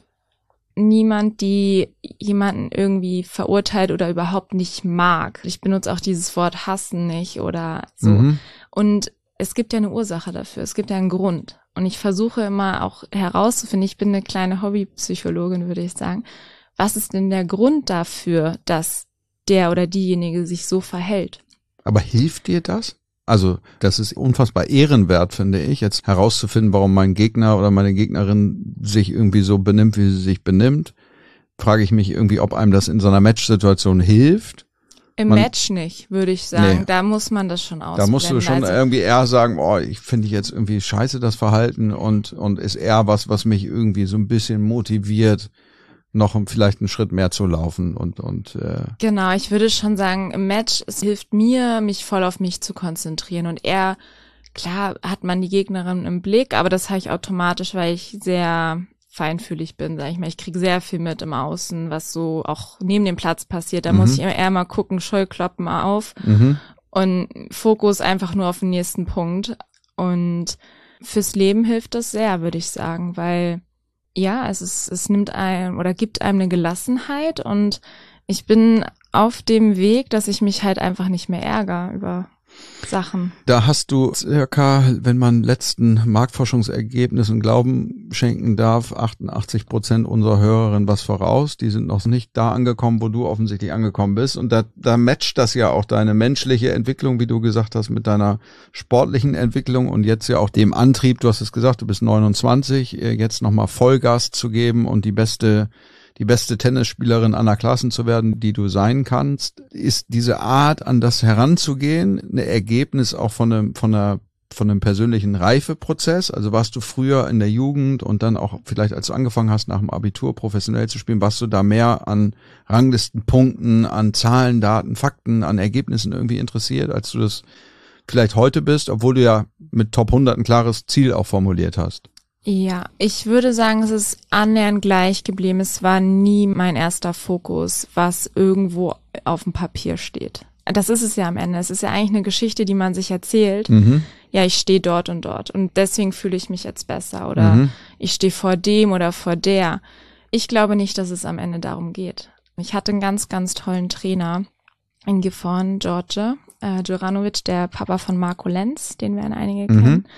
niemand, die jemanden irgendwie verurteilt oder überhaupt nicht mag. Ich benutze auch dieses Wort hassen nicht oder so. Mhm. Und es gibt ja eine Ursache dafür, es gibt ja einen Grund. Und ich versuche immer auch herauszufinden, ich bin eine kleine Hobbypsychologin, würde ich sagen, was ist denn der Grund dafür, dass der oder diejenige sich so verhält? Aber hilft dir das? Also, das ist unfassbar ehrenwert, finde ich, jetzt herauszufinden, warum mein Gegner oder meine Gegnerin sich irgendwie so benimmt, wie sie sich benimmt. Frage ich mich irgendwie, ob einem das in so einer Matchsituation hilft. Im Man- Match nicht, würde ich sagen. Nee. Da muss man das schon ausblenden. Da musst du schon Also, irgendwie eher sagen, oh, ich finde jetzt irgendwie scheiße das Verhalten und und ist eher was, was mich irgendwie so ein bisschen motiviert, noch um vielleicht einen Schritt mehr zu laufen und und äh, Genau, ich würde schon sagen, im Match, es hilft mir, mich voll auf mich zu konzentrieren. Und er, klar hat man die Gegnerin im Blick, aber das habe ich automatisch, weil ich sehr feinfühlig bin, sag ich mal. Ich kriege sehr viel mit im Außen, was so auch neben dem Platz passiert. Da Mhm. muss ich eher mal gucken, Scheuklappen mal auf mhm. und Fokus einfach nur auf den nächsten Punkt. Und fürs Leben hilft das sehr, würde ich sagen, weil ja, es ist, es nimmt einem oder gibt einem eine Gelassenheit und ich bin auf dem Weg, dass ich mich halt einfach nicht mehr ärgere über Sachen. Da hast du circa, wenn man letzten Marktforschungsergebnissen Glauben schenken darf, achtundachtzig Prozent unserer Hörerinnen was voraus. Die sind noch nicht da angekommen, wo du offensichtlich angekommen bist. Und da, da matcht das ja auch deine menschliche Entwicklung, wie du gesagt hast, mit deiner sportlichen Entwicklung und jetzt ja auch dem Antrieb. Du hast es gesagt, du bist neunundzwanzig, jetzt nochmal Vollgas zu geben und die beste die beste Tennisspielerin aller Klassen zu werden, die du sein kannst. Ist diese Art, an das heranzugehen, ein Ergebnis auch von einem, von einer, von einem persönlichen Reifeprozess? Also warst du früher in der Jugend und dann auch vielleicht, als du angefangen hast, nach dem Abitur professionell zu spielen, warst du da mehr an Ranglistenpunkten, an Zahlen, Daten, Fakten, an Ergebnissen irgendwie interessiert, als du das vielleicht heute bist, obwohl du ja mit Top hundert ein klares Ziel auch formuliert hast? Ja, ich würde sagen, es ist annähernd gleich geblieben. Es war nie mein erster Fokus, was irgendwo auf dem Papier steht. Das ist es ja am Ende. Es ist ja eigentlich eine Geschichte, die man sich erzählt. Mhm. Ja, ich stehe dort und dort und deswegen fühle ich mich jetzt besser oder Mhm. ich stehe vor dem oder vor der. Ich glaube nicht, dass es am Ende darum geht. Ich hatte einen ganz, ganz tollen Trainer in Gifhorn, Georgia, äh, Djuranovic, der Papa von Marco Lenz, den werden einige Mhm. kennen.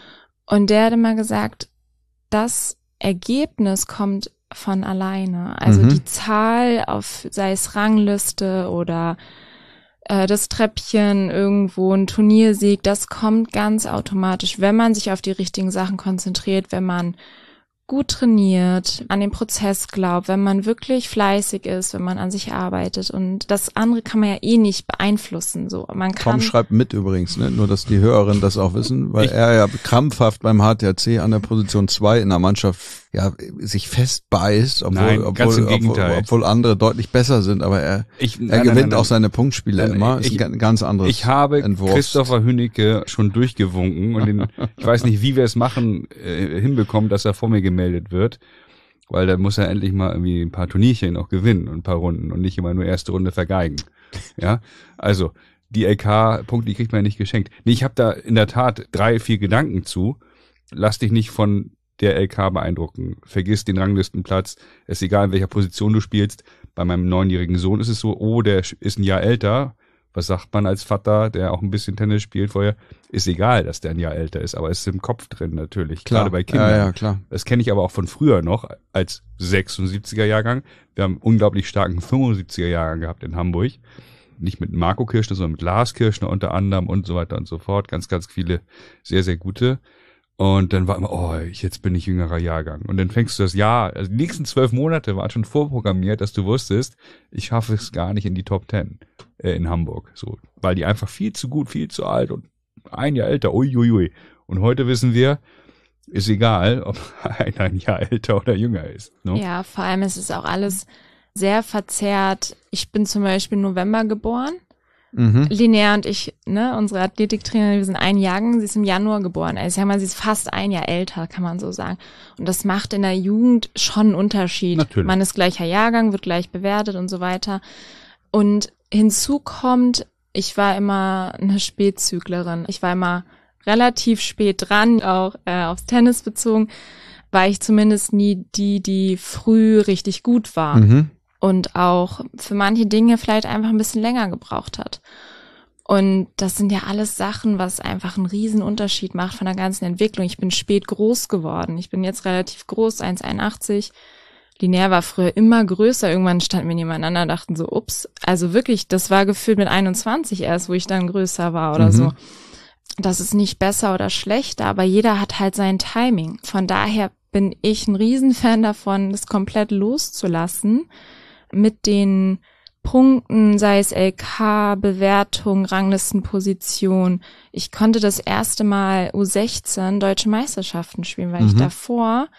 Und der hat immer gesagt, das Ergebnis kommt von alleine. Also Mhm. die Zahl auf, sei es Rangliste oder äh, das Treppchen irgendwo, ein Turniersieg, das kommt ganz automatisch, wenn man sich auf die richtigen Sachen konzentriert, wenn man gut trainiert, an den Prozess glaubt, wenn man wirklich fleißig ist, wenn man an sich arbeitet. Und das andere kann man ja eh nicht beeinflussen. So, man kann. Tom schreibt mit übrigens, ne? Nur dass die Hörerinnen das auch wissen, weil Ich- er ja krampfhaft beim H T R C an der Position zwei in der Mannschaft ja sich festbeißt, obwohl, Nein, obwohl, ganz im obwohl, Gegenteil. obwohl andere deutlich besser sind, aber er, Ich, er nein, nein, gewinnt nein, nein. auch seine Punktspiele Nein, immer. ich- Ist ein ganz anderes Ich habe Entwurfs- Christopher Hünnicke schon durchgewunken und den, ich weiß nicht, wie wir es machen, äh, hinbekommen, dass er vor mir gemeldet wird, weil da muss er endlich mal irgendwie ein paar Turnierchen auch gewinnen und ein paar Runden und nicht immer nur erste Runde vergeigen. Ja, also die L K-Punkte, die kriegt man ja nicht geschenkt. Nee, ich habe da in der Tat drei, vier Gedanken zu. Lass dich nicht von der L K beeindrucken. Vergiss den Ranglistenplatz. Es ist egal, in welcher Position du spielst. Bei meinem neunjährigen Sohn ist es so, oh, der ist ein Jahr älter. Was sagt man als Vater, der auch ein bisschen Tennis spielt vorher? Ist egal, dass der ein Jahr älter ist, aber es ist im Kopf drin natürlich, Klar. gerade bei Kindern. Ja, ja, klar. Das kenne ich aber auch von früher noch, als sechsundsiebziger Jahrgang. Wir haben einen unglaublich starken fünfundsiebziger Jahrgang gehabt in Hamburg. Nicht mit Marco Kirschner, sondern mit Lars Kirschner unter anderem und so weiter und so fort. Ganz, ganz viele sehr, sehr gute. Und dann war immer, oh, jetzt bin ich jüngerer Jahrgang. Und dann fängst du das Jahr, also die nächsten zwölf Monate waren schon vorprogrammiert, dass du wusstest, ich schaffe es gar nicht in die Top Ten äh, in Hamburg. So, weil die einfach viel zu gut, viel zu alt und ein Jahr älter, uiuiui. Ui, ui. Und heute wissen wir, ist egal, ob einer ein Jahr älter oder jünger ist. Ne? Ja, vor allem ist es auch alles sehr verzerrt. Ich bin zum Beispiel im November geboren. Mhm. Linnea und ich, ne, unsere Athletiktrainerin, wir sind ein Jahrgang, sie ist im Januar geboren. Also ich sag mal, sie ist fast ein Jahr älter, kann man so sagen. Und das macht in der Jugend schon einen Unterschied. Natürlich. Man ist gleicher Jahrgang, wird gleich bewertet und so weiter. Und hinzu kommt, ich war immer eine Spätzüglerin. Ich war immer relativ spät dran, auch äh, aufs Tennis bezogen, war ich zumindest nie die, die früh richtig gut war. Mhm. Und auch für manche Dinge vielleicht einfach ein bisschen länger gebraucht hat. Und das sind ja alles Sachen, was einfach einen riesen Unterschied macht von der ganzen Entwicklung. Ich bin spät groß geworden. Ich bin jetzt relativ groß, eins Komma einundachtzig. Linnea war früher immer größer. Irgendwann standen wir nebeneinander, dachten so, ups. Also wirklich, das war gefühlt mit einundzwanzig erst, wo ich dann größer war oder Mhm. so. Das ist nicht besser oder schlechter, aber jeder hat halt sein Timing. Von daher bin ich ein Riesenfan davon, das komplett loszulassen mit den Punkten, sei es L K, Bewertung, Ranglistenposition. Ich konnte das erste Mal U sechzehn Deutsche Meisterschaften spielen, weil Mhm. ich davor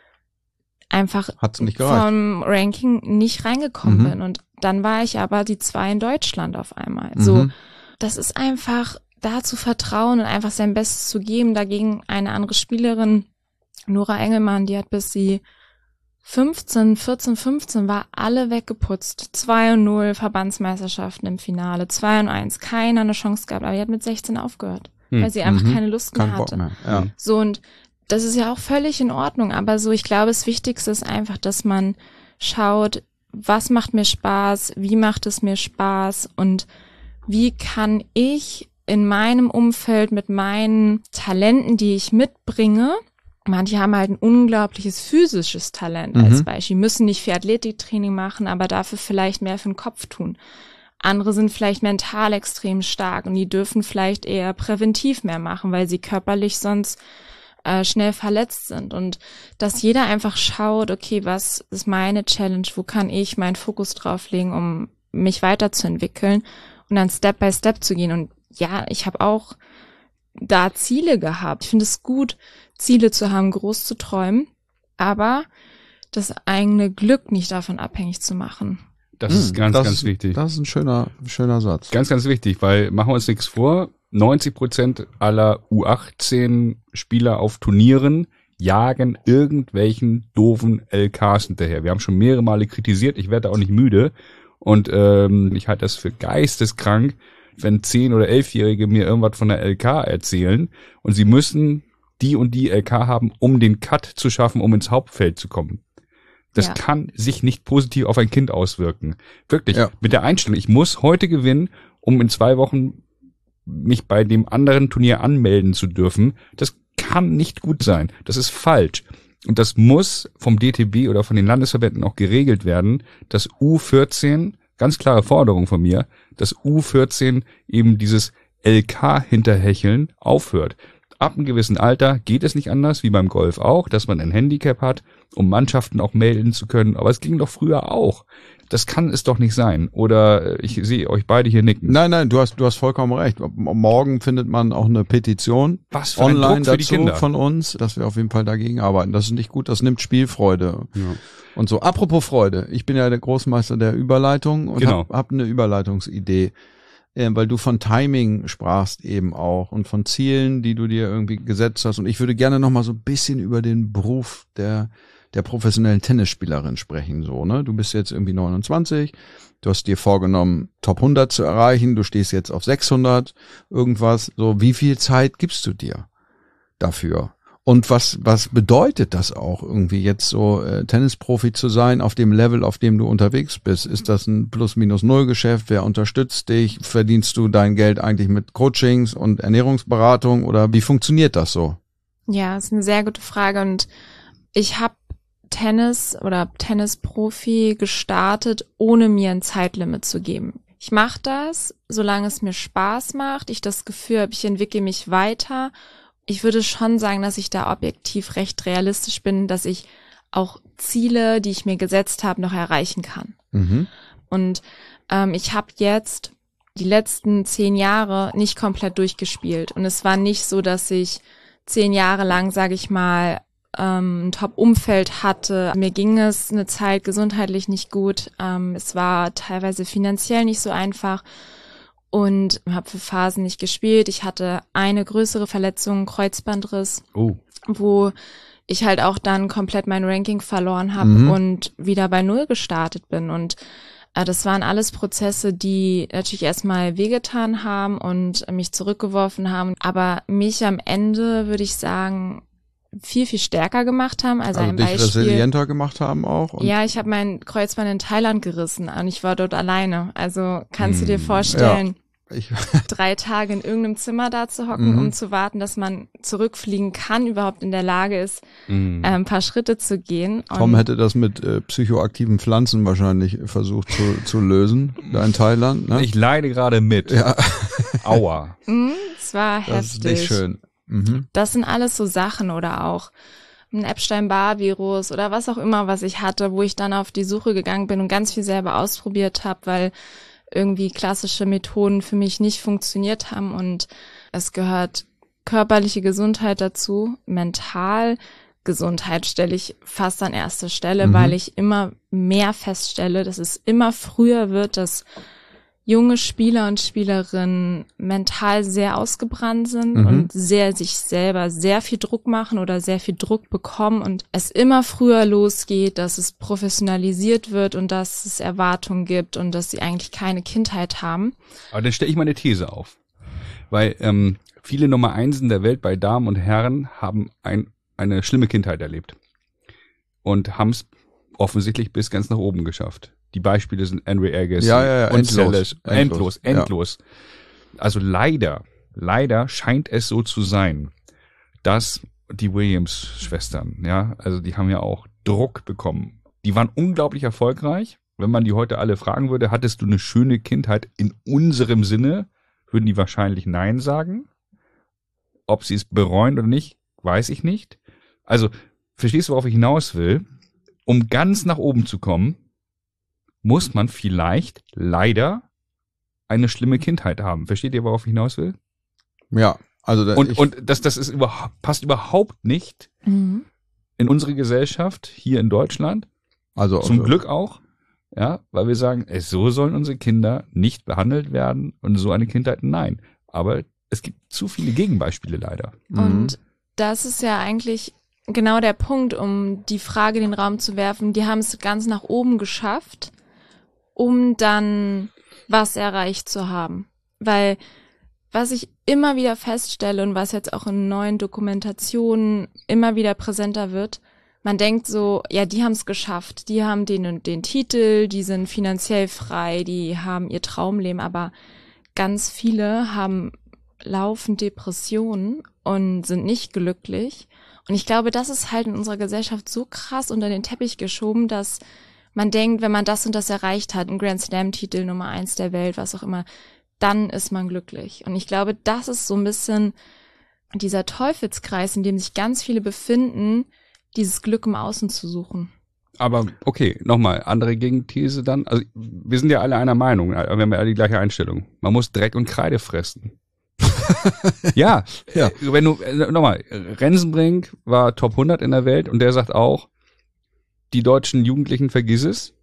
einfach Hat's nicht gereicht. vom Ranking nicht reingekommen Mhm. bin. Und dann war ich aber die zwei in Deutschland auf einmal. So, Mhm. das ist einfach da zu vertrauen und einfach sein Bestes zu geben. Dagegen eine andere Spielerin, Nora Engelmann, die hat bis sie fünfzehn, vierzehn, fünfzehn war alle weggeputzt. zwei und null Verbandsmeisterschaften im Finale, zwei und eins, keiner eine Chance gehabt, aber die hat mit sechzehn aufgehört, Hm. weil sie einfach Mhm. keine Lust Kein mehr Bock hatte. mehr. Ja. So, und das ist ja auch völlig in Ordnung, aber so, ich glaube, das Wichtigste ist einfach, dass man schaut, was macht mir Spaß, wie macht es mir Spaß und wie kann ich in meinem Umfeld mit meinen Talenten, die ich mitbringe. Manche haben halt ein unglaubliches physisches Talent als Mhm. Beispiel, müssen nicht viel Athletiktraining machen, aber dafür vielleicht mehr für den Kopf tun. Andere sind vielleicht mental extrem stark und die dürfen vielleicht eher präventiv mehr machen, weil sie körperlich sonst äh, schnell verletzt sind. Und dass jeder einfach schaut, okay, was ist meine Challenge, wo kann ich meinen Fokus drauflegen, um mich weiterzuentwickeln und dann Step by Step zu gehen. Und ja, ich habe auch da Ziele gehabt. Ich finde es gut, Ziele zu haben, groß zu träumen, aber das eigene Glück nicht davon abhängig zu machen. Das ist Mhm. ganz, das ganz ist, wichtig. Das ist ein schöner, schöner Satz. Ganz, ganz wichtig, weil machen wir uns nichts vor, neunzig Prozent aller U achtzehn Spieler auf Turnieren jagen irgendwelchen doofen L Ks hinterher. Wir haben schon mehrere Male kritisiert, ich werde auch nicht müde und ähm, ich halte das für geisteskrank, wenn zehn- oder elfjährige mir irgendwas von der L K erzählen und sie müssen die und die L K haben, um den Cut zu schaffen, um ins Hauptfeld zu kommen. Das Ja. kann sich nicht positiv auf ein Kind auswirken. Wirklich. Ja. Mit der Einstellung, ich muss heute gewinnen, um in zwei Wochen mich bei dem anderen Turnier anmelden zu dürfen. Das kann nicht gut sein. Das ist falsch. Und das muss vom D T B oder von den Landesverbänden auch geregelt werden, dass U vierzehn, ganz klare Forderung von mir, dass U vierzehn eben dieses L K hinterhecheln aufhört. Ab einem gewissen Alter geht es nicht anders, wie beim Golf auch, dass man ein Handicap hat, um Mannschaften auch melden zu können. Aber es ging doch früher auch. Das kann es doch nicht sein. Oder ich sehe euch beide hier nicken. Nein, nein, du hast, du hast vollkommen recht. Morgen findet man auch eine Petition Was für ein online Druck für die dazu Kinder. von uns, dass wir auf jeden Fall dagegen arbeiten. Das ist nicht gut, das nimmt Spielfreude. Ja. Und so, apropos Freude, ich bin ja der Großmeister der Überleitung und Genau. hab, hab eine Überleitungsidee, äh, weil du von Timing sprachst eben auch und von Zielen, die du dir irgendwie gesetzt hast. Und ich würde gerne noch mal so ein bisschen über den Beruf der der professionellen Tennisspielerin sprechen. So, ne? Du bist jetzt irgendwie neunundzwanzig, du hast dir vorgenommen, Top hundert zu erreichen, du stehst jetzt auf sechshundert, irgendwas. So, wie viel Zeit gibst du dir dafür? Und was was bedeutet das auch irgendwie jetzt so äh, Tennisprofi zu sein auf dem Level, auf dem du unterwegs bist? Ist das ein Plus-Minus-Null-Geschäft? Wer unterstützt dich? Verdienst du dein Geld eigentlich mit Coachings und Ernährungsberatung oder wie funktioniert das so? Ja, ist eine sehr gute Frage und ich habe Tennis oder Tennisprofi gestartet, ohne mir ein Zeitlimit zu geben. Ich mache das, solange es mir Spaß macht, ich das Gefühl habe, ich entwickle mich weiter ich würde schon sagen, dass ich da objektiv recht realistisch bin, dass ich auch Ziele, die ich mir gesetzt habe, noch erreichen kann. Mhm. Und ähm, ich habe jetzt die letzten zehn Jahre nicht komplett durchgespielt. Und es war nicht so, dass ich zehn Jahre lang, sage ich mal, ähm, ein Top-Umfeld hatte. Mir ging es eine Zeit gesundheitlich nicht gut. Ähm, es war teilweise finanziell nicht so einfach und habe für Phasen nicht gespielt. Ich hatte eine größere Verletzung, Kreuzbandriss, Oh. wo ich halt auch dann komplett mein Ranking verloren habe Mhm. und wieder bei Null gestartet bin. Und äh, das waren alles Prozesse, die natürlich erstmal wehgetan haben und mich zurückgeworfen haben, aber mich am Ende, würde ich sagen, viel, viel stärker gemacht haben. Also, Also ein dich Beispiel. resilienter gemacht haben auch. Und Ja, ich habe mein Kreuzband in Thailand gerissen und ich war dort alleine. Also kannst du dir Hm, vorstellen, ich, drei Tage in irgendeinem Zimmer da zu hocken, Mhm. um zu warten, dass man zurückfliegen kann, überhaupt in der Lage ist, Mhm. äh, ein paar Schritte zu gehen. Tom Und hätte das mit äh, psychoaktiven Pflanzen wahrscheinlich versucht zu, zu lösen, da in Thailand. Ne? Ich leide gerade mit. Ja, Aua. mh, es war das heftig. ist nicht schön. Mhm. Das sind alles so Sachen oder auch ein Epstein-Barr-Virus oder was auch immer, was ich hatte, wo ich dann auf die Suche gegangen bin und ganz viel selber ausprobiert habe, weil irgendwie klassische Methoden für mich nicht funktioniert haben und es gehört körperliche Gesundheit dazu, mental Gesundheit stelle ich fast an erster Stelle, Mhm. weil ich immer mehr feststelle, dass es immer früher wird, dass junge Spieler und Spielerinnen mental sehr ausgebrannt sind Mhm. und sehr sich selber sehr viel Druck machen oder sehr viel Druck bekommen und es immer früher losgeht, dass es professionalisiert wird und dass es Erwartungen gibt und dass sie eigentlich keine Kindheit haben. Aber dann stelle ich mal eine These auf. Weil ähm, viele Nummer Einsen der Welt bei Damen und Herren haben ein, eine schlimme Kindheit erlebt. Und haben es offensichtlich bis ganz nach oben geschafft. Die Beispiele sind Andre Agassi Ja, ja, ja, und endlos. Sellers. Endlos, Endlos, ja. endlos. Also leider, leider scheint es so zu sein, dass die Williams-Schwestern, ja, also die haben ja auch Druck bekommen. Die waren unglaublich erfolgreich. Wenn man die heute alle fragen würde, hattest du eine schöne Kindheit in unserem Sinne, würden die wahrscheinlich Nein sagen. Ob sie es bereuen oder nicht, weiß ich nicht. Also, verstehst du, worauf ich hinaus will? Um ganz nach oben zu kommen, muss man vielleicht leider eine schlimme Kindheit haben. Versteht ihr, worauf ich hinaus will? Ja, also da, Und, ich, und das, das ist überhaupt, passt überhaupt nicht Mhm. in unsere Gesellschaft hier in Deutschland. also Zum also, Glück auch. Ja, weil wir sagen, ey, so sollen unsere Kinder nicht behandelt werden und so eine Kindheit, nein. Aber es gibt zu viele Gegenbeispiele leider. Mhm. Und das ist ja eigentlich genau der Punkt, um die Frage in den Raum zu werfen. Die haben es ganz nach oben geschafft, um dann was erreicht zu haben. Weil was ich immer wieder feststelle und was jetzt auch in neuen Dokumentationen immer wieder präsenter wird, man denkt so, ja, die haben es geschafft, die haben den und den Titel, die sind finanziell frei, die haben ihr Traumleben, aber ganz viele haben laufend Depressionen und sind nicht glücklich. Und ich glaube, das ist halt in unserer Gesellschaft so krass unter den Teppich geschoben, dass man denkt, wenn man das und das erreicht hat, ein Grand Slam-Titel Nummer eins der Welt, was auch immer, dann ist man glücklich. Und ich glaube, das ist so ein bisschen dieser Teufelskreis, in dem sich ganz viele befinden, dieses Glück im Außen zu suchen. Aber okay, nochmal, andere Gegenthese dann. Also wir sind ja alle einer Meinung, wir haben ja alle die gleiche Einstellung. Man muss Dreck und Kreide fressen. ja, Ja. wenn du, äh, nochmal, Rensenbrink war Top hundert in der Welt und der sagt auch, die deutschen Jugendlichen vergiss es.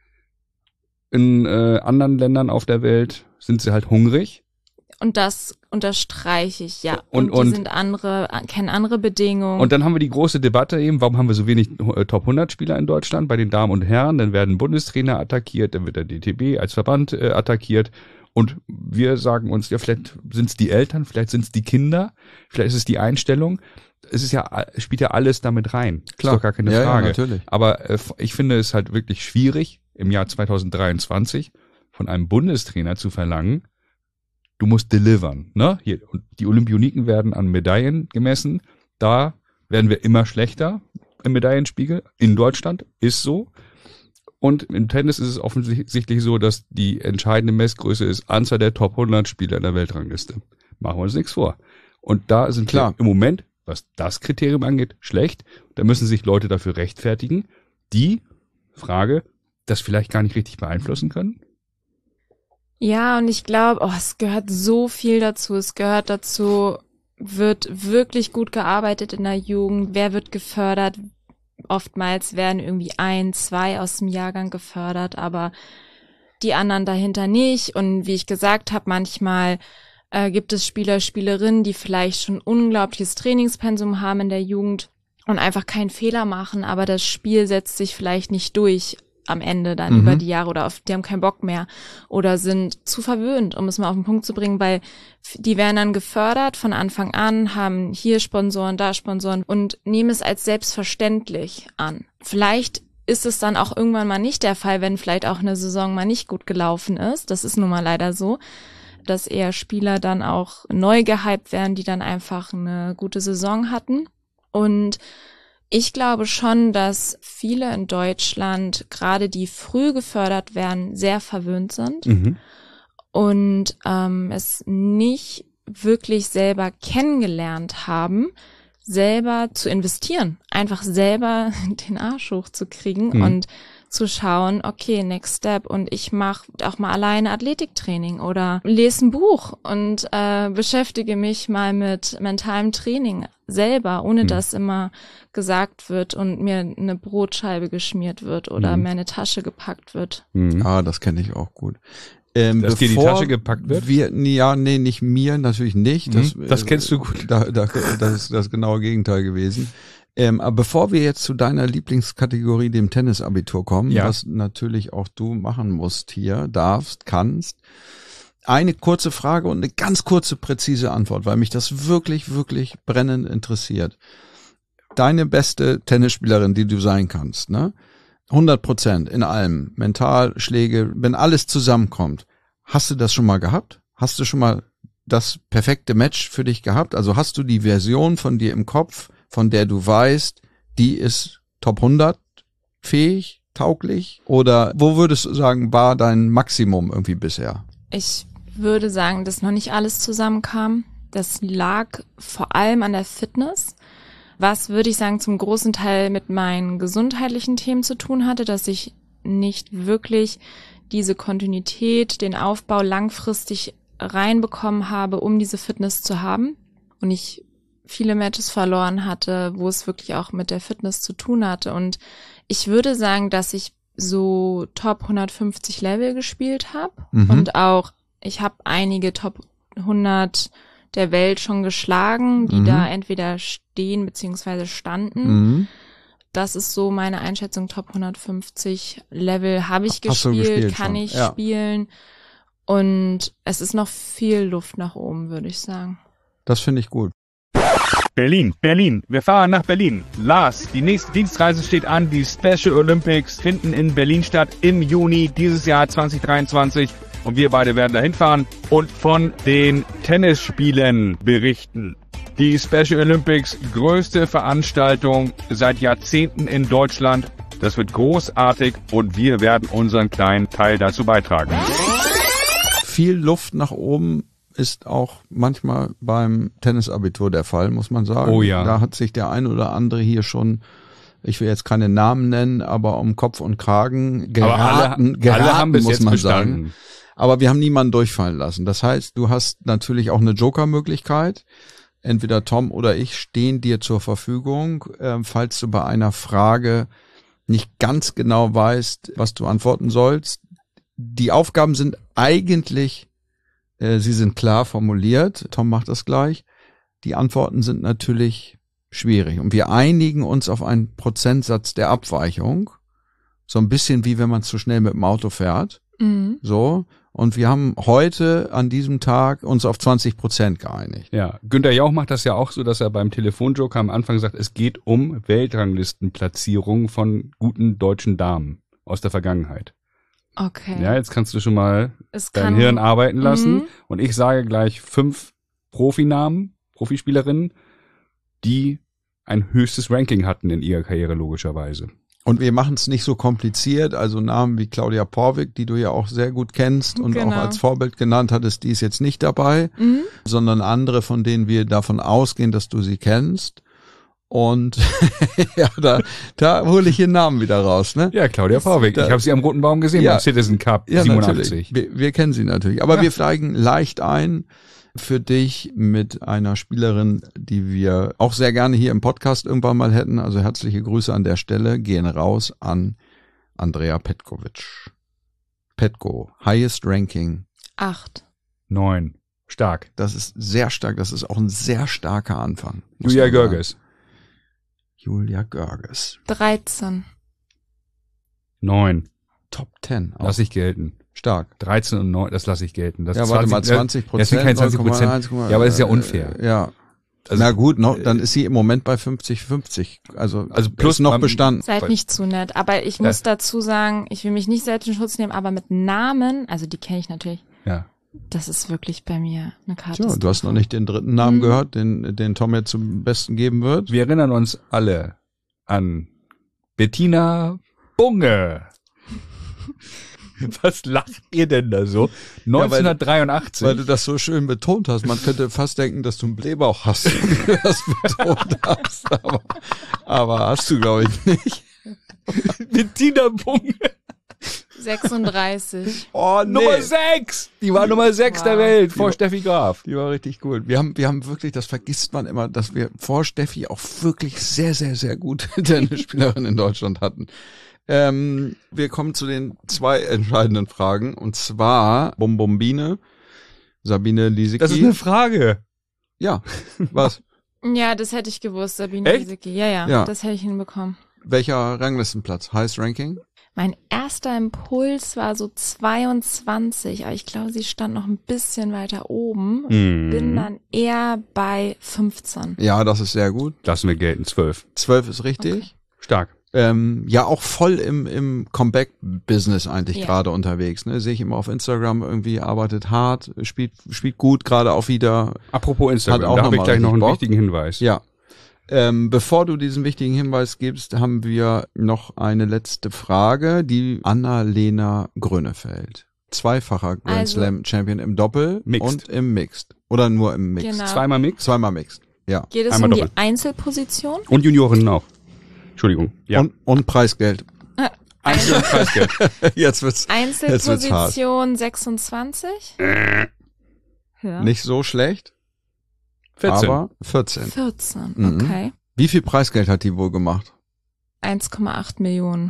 In äh, anderen Ländern auf der Welt sind sie halt hungrig. Und das unterstreiche ich, ja. Und- Und, die und- sind andere, kennen andere Bedingungen. Und dann haben wir die große Debatte eben, warum haben wir so wenig äh, Top hundert Spieler in Deutschland bei den Damen und Herren? Dann werden Bundestrainer attackiert, dann wird der D T B als Verband äh, attackiert. Und wir sagen uns, ja, vielleicht sind es die Eltern, vielleicht sind es die Kinder, vielleicht ist es die Einstellung. Es ist ja, spielt ja alles damit rein. Klar. Ist doch gar keine Ja, ja, Frage. natürlich. Aber äh, ich finde es halt wirklich schwierig, im Jahr zweitausenddreiundzwanzig von einem Bundestrainer zu verlangen, du musst delivern, ne? Hier, und die Olympioniken werden an Medaillen gemessen. Da werden wir immer schlechter im Medaillenspiegel. In Deutschland ist so. Und im Tennis ist es offensichtlich so, dass die entscheidende Messgröße ist Anzahl der Top hundert Spieler in der Weltrangliste. Machen wir uns nichts vor. Und da sind Klar. wir im Moment, was das Kriterium angeht, schlecht. Da müssen sich Leute dafür rechtfertigen, die, Frage, das vielleicht gar nicht richtig beeinflussen können. Ja, und ich glaube, oh, es gehört so viel dazu. Es gehört dazu, wird wirklich gut gearbeitet in der Jugend, wer wird gefördert. Oftmals werden irgendwie ein, zwei aus dem Jahrgang gefördert, aber die anderen dahinter nicht. Und wie ich gesagt habe, manchmal äh, gibt es Spieler, Spielerinnen, die vielleicht schon unglaubliches Trainingspensum haben in der Jugend und einfach keinen Fehler machen, aber das Spiel setzt sich vielleicht nicht durch am Ende dann Mhm. über die Jahre oder auf, die haben keinen Bock mehr oder sind zu verwöhnt, um es mal auf den Punkt zu bringen, weil die werden dann gefördert von Anfang an, haben hier Sponsoren, da Sponsoren und nehmen es als selbstverständlich an. Vielleicht ist es dann auch irgendwann mal nicht der Fall, wenn vielleicht auch eine Saison mal nicht gut gelaufen ist. Das ist nun mal leider so, dass eher Spieler dann auch neu gehypt werden, die dann einfach eine gute Saison hatten. Und ich glaube schon, dass viele in Deutschland, gerade die früh gefördert werden, sehr verwöhnt sind Mhm. und ähm, es nicht wirklich selber kennengelernt haben, selber zu investieren, einfach selber den Arsch hochzukriegen Mhm. und zu schauen, okay, next step und ich mache auch mal alleine Athletiktraining oder lese ein Buch und äh, beschäftige mich mal mit mentalem Training selber, ohne Mhm. dass immer gesagt wird und mir eine Brotscheibe geschmiert wird oder Mhm. mir eine Tasche gepackt wird. Mhm. Ah, das kenne ich auch gut. Ähm, Dass dir die bevor Tasche gepackt wird? Wir, nee, ja, nee, nicht mir, natürlich nicht. Das, Mhm, das äh, kennst du gut. Da, da, das ist das genaue Gegenteil gewesen. Ähm, aber bevor wir jetzt zu deiner Lieblingskategorie, dem Tennisabitur kommen, Ja. was natürlich auch du machen musst hier, darfst, kannst, eine kurze Frage und eine ganz kurze, präzise Antwort, weil mich das wirklich, wirklich brennend interessiert. Deine beste Tennisspielerin, die du sein kannst, ne? hundert Prozent in allem, mental, Schläge, wenn alles zusammenkommt. Hast du das schon mal gehabt? Hast du schon mal das perfekte Match für dich gehabt? Also hast du die Version von dir im Kopf, von der du weißt, die ist Top hundert fähig, tauglich? Oder wo würdest du sagen, war dein Maximum irgendwie bisher? Ich würde sagen, dass noch nicht alles zusammenkam. Das lag vor allem an der Fitness, was, würde ich sagen, zum großen Teil mit meinen gesundheitlichen Themen zu tun hatte, dass ich nicht wirklich diese Kontinuität, den Aufbau langfristig reinbekommen habe, um diese Fitness zu haben. Und ich viele Matches verloren hatte, wo es wirklich auch mit der Fitness zu tun hatte. Und ich würde sagen, dass ich so Top hundertfünfzig Level gespielt habe Mhm. und auch, ich habe einige Top hundert der Welt schon geschlagen, die Mhm. da entweder stehen beziehungsweise standen. Mhm. Das ist so meine Einschätzung, Top hundertfünfzig Level habe ich Hast du gespielt, gespielt kann schon, ich ja. spielen. Und es ist noch viel Luft nach oben, würde ich sagen. Das finde ich gut. Berlin, Berlin. Wir fahren nach Berlin. Lars, die nächste Dienstreise steht an. Die Special Olympics finden in Berlin statt im Juni dieses Jahr zwanzig dreiundzwanzig. Und wir beide werden dahin fahren und von den Tennisspielen berichten. Die Special Olympics, größte Veranstaltung seit Jahrzehnten in Deutschland. Das wird großartig und wir werden unseren kleinen Teil dazu beitragen. Viel Luft nach oben ist auch manchmal beim Tennisabitur der Fall, muss man sagen. Oh ja. Da hat sich der ein oder andere hier schon, ich will jetzt keine Namen nennen, aber um Kopf und Kragen geraten, Aber alle, geraten alle haben bis muss jetzt man bestanden. sagen. Aber wir haben niemanden durchfallen lassen. Das heißt, du hast natürlich auch eine Joker-Möglichkeit. Entweder Tom oder ich stehen dir zur Verfügung, äh, falls du bei einer Frage nicht ganz genau weißt, was du antworten sollst. Die Aufgaben sind eigentlich, äh, sie sind klar formuliert. Tom macht das gleich. Die Antworten sind natürlich schwierig. Und wir einigen uns auf einen Prozentsatz der Abweichung. So ein bisschen wie wenn man zu schnell mit dem Auto fährt. Mhm. So. Und wir haben heute an diesem Tag uns auf zwanzig Prozent geeinigt. Ja, Günther Jauch macht das ja auch so, dass er beim Telefonjoker am Anfang sagt, es geht um Weltranglistenplatzierung von guten deutschen Damen aus der Vergangenheit. Okay. Ja, jetzt kannst du schon mal es dein kann, Hirn arbeiten lassen. Mhm. Und ich sage gleich fünf Profinamen, Profispielerinnen, die ein höchstes Ranking hatten in ihrer Karriere logischerweise. Und wir machen es nicht so kompliziert, also Namen wie Claudia Porwig, die du ja auch sehr gut kennst und Genau. auch als Vorbild genannt hattest, die ist jetzt nicht dabei, Mhm. sondern andere, von denen wir davon ausgehen, dass du sie kennst. Und ja, da, da hole ich ihren Namen wieder raus, ne? Ja, Claudia Porwig. Da- Ich habe sie am Roten Baum gesehen Ja. beim Citizen Cup Ja, siebenundachtzig. natürlich. Wir, wir kennen sie natürlich. Aber Ja. wir steigen leicht ein für dich mit einer Spielerin, die wir auch sehr gerne hier im Podcast irgendwann mal hätten. Also herzliche Grüße an der Stelle gehen raus an Andrea Petkovic. Petko, highest ranking. Acht. Neun. Stark. Das ist sehr stark. Das ist auch ein sehr starker Anfang. muss Julia man sagen. Görges. Julia Görges. dreizehn. Neun. Top zehn. Auch Lass ich gelten. stark. dreizehn und neun, das lasse ich gelten. Das Ja, ist warte mal, zwanzig zwanzig Prozent. Das sind keine zwanzig Prozent. Ja, aber das ist ja unfair. Äh, Ja. Also, Na gut, noch, dann ist sie im Moment bei fünfzig fünfzig. Also, Also plus ist noch man- bestanden. Seid nicht zu nett. Aber ich muss dazu sagen, ich will mich nicht selbst in Schutz nehmen, aber mit Namen, also die kenne ich natürlich, Ja. das ist wirklich bei mir eine Karte. Tja, du hast noch nicht den dritten Namen Mhm. gehört, den, den Tom jetzt zum Besten geben wird. Wir erinnern uns alle an Bettina Bunge. Was lacht ihr denn da so? neunzehnhundertdreiundachtzig. Weil du das so schön betont hast. Man könnte fast denken, dass du einen Blähbauch hast, wenn du das betont hast. Aber, aber hast du, glaube ich, nicht. Bettina Bunge. sechsunddreißig. Oh, Nummer sechs. Die war Nummer sechs Wow. der Welt vor Die- Steffi Graf. Die war richtig gut. Wir haben, wir haben wirklich, das vergisst man immer, dass wir vor Steffi auch wirklich sehr, sehr, sehr gute Tennisspielerinnen in Deutschland hatten. Ähm, wir kommen zu den zwei entscheidenden Fragen. Und zwar Bombombine, Sabine Lisicki. Das ist eine Frage. Ja, was? Ja, das hätte ich gewusst, Sabine Echt? Lisicki. Ja, ja, Ja. das hätte ich hinbekommen. Welcher Ranglistenplatz? Highest Ranking? Mein erster Impuls war so zweiundzwanzig, aber ich glaube, sie stand noch ein bisschen weiter oben. Mhm. Bin dann eher bei fünfzehn. Ja, das ist sehr gut. Lassen wir gelten. Zwölf. Zwölf ist richtig. Okay. Stark. Ähm, ja, auch voll im, im Comeback-Business eigentlich Ja. gerade unterwegs. Ne? Sehe ich immer auf Instagram irgendwie, arbeitet hart, spielt, spielt gut, gerade auch wieder. Apropos Instagram, Hat auch da habe noch ich mal gleich noch einen richtig Bock. wichtigen Hinweis. Ja. Ähm, bevor du diesen wichtigen Hinweis gibst, haben wir noch eine letzte Frage, die Anna-Lena Grönefeld. Zweifacher Grand Also- Slam Champion im Doppel Mixed. und im Mixed. Oder nur im Mixed? Genau. Zweimal Mix Zweimal Mixed. Ja. Geht es Einmal um die doppelt. Einzelposition? und Juniorinnen auch. Entschuldigung. Ja. Und, und Preisgeld. Einzel- und Preisgeld. Jetzt wird's Jetzt wird's Einzelposition sechsundzwanzig? Ja. nicht so schlecht, vierzehn. aber vierzehn. vierzehn, Mhm. okay. Wie viel Preisgeld hat die wohl gemacht? eins Komma acht Millionen.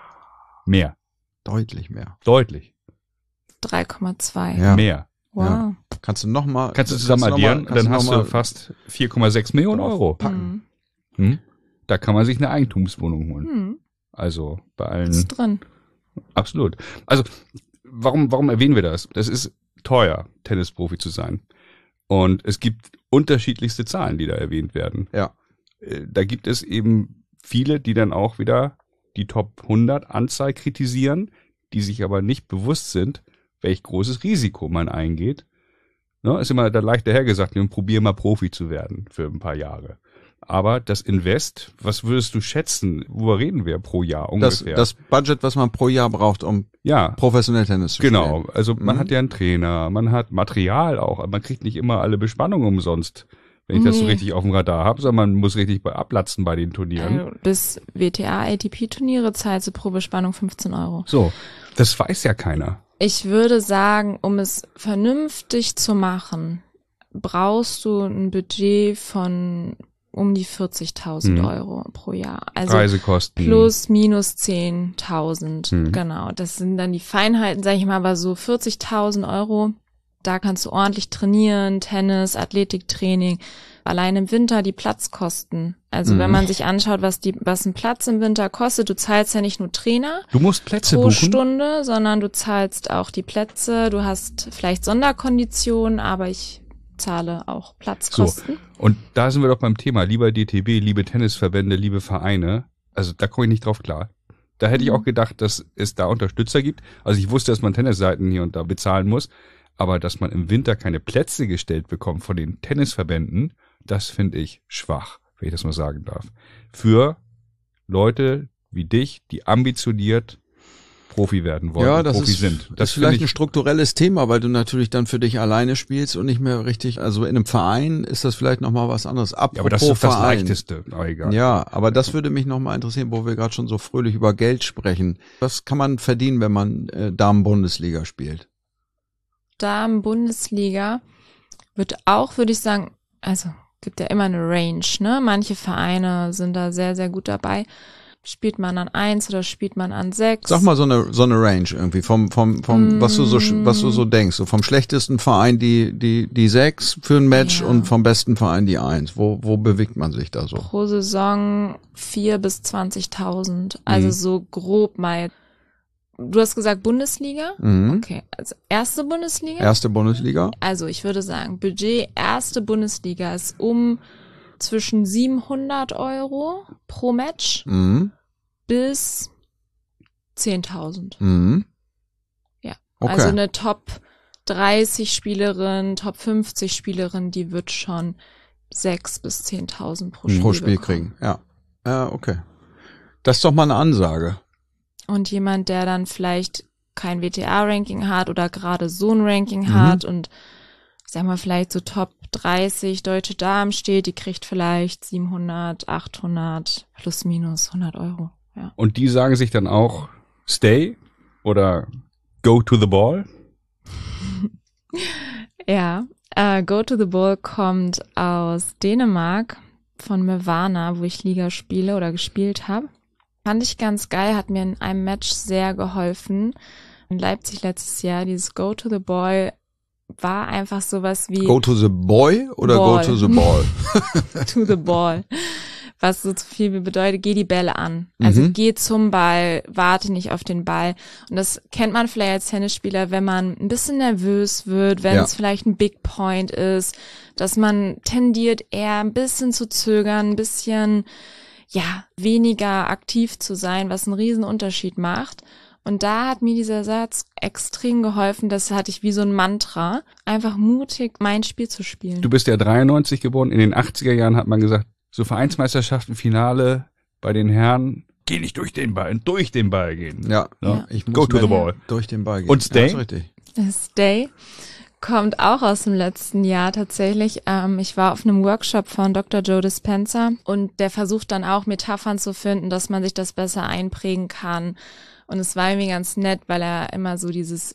Mehr. Deutlich mehr. Deutlich. drei Komma zwei. Ja. Mehr. Wow. Ja. Kannst du noch mal? Kannst du zusammen noch mal- addieren, kannst dann noch hast mal du fast vier Komma sechs Millionen drauf Euro. packen. Mhm. Hm? Da kann man sich eine Eigentumswohnung holen. Hm. Also bei Ist allen. drin. Absolut. Also warum, warum erwähnen wir das? Das ist teuer, Tennisprofi zu sein. Und es gibt unterschiedlichste Zahlen, die da erwähnt werden. Ja. Äh, Da gibt es eben viele, die dann auch wieder die Top hundert Anzahl kritisieren, die sich aber nicht bewusst sind, welch großes Risiko man eingeht. Ne, ist immer da leicht dahergesagt, ne, probier mal Profi zu werden für ein paar Jahre. Aber das Invest, was würdest du schätzen? Worüber reden wir pro Jahr Das, ungefähr? das Budget, was man pro Jahr braucht, um ja, professionell Tennis zu genau. spielen. Also man Mhm. hat ja einen Trainer, man hat Material auch. Man kriegt nicht immer alle Bespannungen umsonst, wenn ich das so Nee. richtig auf dem Radar habe, sondern man muss richtig bei ablatzen bei den Turnieren. Also bis W T A A T P-Turniere zahlst du pro Bespannung fünfzehn Euro. So, das weiß ja keiner. Ich würde sagen, um es vernünftig zu machen, brauchst du ein Budget von um die vierzigtausend Mhm. Euro pro Jahr. Also Reisekosten. plus, minus zehntausend. Mhm. Genau, das sind dann die Feinheiten, sag ich mal, aber so vierzigtausend Euro, da kannst du ordentlich trainieren, Tennis, Athletiktraining. Allein im Winter die Platzkosten. Also Mhm. wenn man sich anschaut, was die, was ein Platz im Winter kostet, du zahlst ja nicht nur Trainer Du musst Plätze pro buchen. Stunde, sondern du zahlst auch die Plätze, du hast vielleicht Sonderkonditionen, aber ich zahle auch Platzkosten. Und da sind wir doch beim Thema, lieber D T B, liebe Tennisverbände, liebe Vereine. Also da komme ich nicht drauf klar. Da hätte ich Mhm. auch gedacht, dass es da Unterstützer gibt. Also ich wusste, dass man Tennisseiten hier und da bezahlen muss. Aber dass man im Winter keine Plätze gestellt bekommt von den Tennisverbänden, das finde ich schwach, wenn ich das mal sagen darf. Für Leute, wie dich, die ambitioniert Profi werden wollen, Ja, und das Profi ist, sind. das ist finde vielleicht ich, ein strukturelles Thema, weil du natürlich dann für dich alleine spielst und nicht mehr richtig, also in einem Verein ist das vielleicht nochmal was anderes. Apropos ja, aber das ist doch das Verein. Leichteste. Oh, egal. Ja, aber das würde mich nochmal interessieren, wo wir gerade schon so fröhlich über Geld sprechen. Was kann man verdienen, wenn man äh, Damen-Bundesliga spielt? Damen-Bundesliga wird auch, würde ich sagen, also gibt ja immer eine Range, ne? Manche Vereine sind da sehr, sehr gut dabei. Spielt man an eins oder spielt man an sechs? Sag mal so eine so eine Range irgendwie vom vom vom was du so was du so denkst, so vom schlechtesten Verein die die die sechs für ein Match Ja. und vom besten Verein die eins. Wo wo bewegt man sich da so? Pro Saison vier bis zwanzigtausend. Also Mhm. so grob mal. Du hast gesagt Bundesliga? Mhm. Okay, also erste Bundesliga? Erste Bundesliga? Also ich würde sagen, Budget erste Bundesliga ist um zwischen siebenhundert Euro pro Match Mhm. bis zehntausend. Mhm. Ja. Okay. Also eine Top dreißig Spielerin, Top fünfzig Spielerin, die wird schon sechs bis zehntausend pro Spiel, pro Spiel bekommen. kriegen. Ja. Ja, okay. Das ist doch mal eine Ansage. Und jemand, der dann vielleicht kein W T A-Ranking hat oder gerade so ein Ranking Mhm. hat und ich sag mal vielleicht so Top dreißig deutsche Damen steht, die kriegt vielleicht siebenhundert, achthundert plus minus hundert Euro. Ja. Und die sagen sich dann auch stay oder go to the ball. Ja, äh, Go to the Ball kommt aus Dänemark von Mevana, wo ich Liga spiele oder gespielt habe. Fand ich ganz geil, hat mir in einem Match sehr geholfen. In Leipzig letztes Jahr, dieses Go to the Ball war einfach sowas wie Go to the boy oder Ball. go to the ball? to the ball. Was so viel bedeutet, geh die Bälle an. Also Mhm. geh zum Ball, warte nicht auf den Ball. Und das kennt man vielleicht als Tennisspieler, wenn man ein bisschen nervös wird, wenn Ja. es vielleicht ein Big Point ist, dass man tendiert eher ein bisschen zu zögern, ein bisschen, ja, weniger aktiv zu sein, was einen riesen Unterschied macht. Und da hat mir dieser Satz extrem geholfen, das hatte ich wie so ein Mantra, einfach mutig mein Spiel zu spielen. Du bist ja dreiundneunzig geboren. In den achtziger Jahren hat man gesagt, so Vereinsmeisterschaften, Finale bei den Herren, geh nicht durch den Ball, durch den Ball gehen. Ja, Ja. ich muss Go to mit the ball. durch den Ball gehen. Und stay? Ja, ist richtig. Stay kommt auch aus dem letzten Jahr tatsächlich. Ähm, ich war auf einem Workshop von Doktor Joe Dispenza und der versucht dann auch Metaphern zu finden, dass man sich das besser einprägen kann. Und es war irgendwie ganz nett, weil er immer so dieses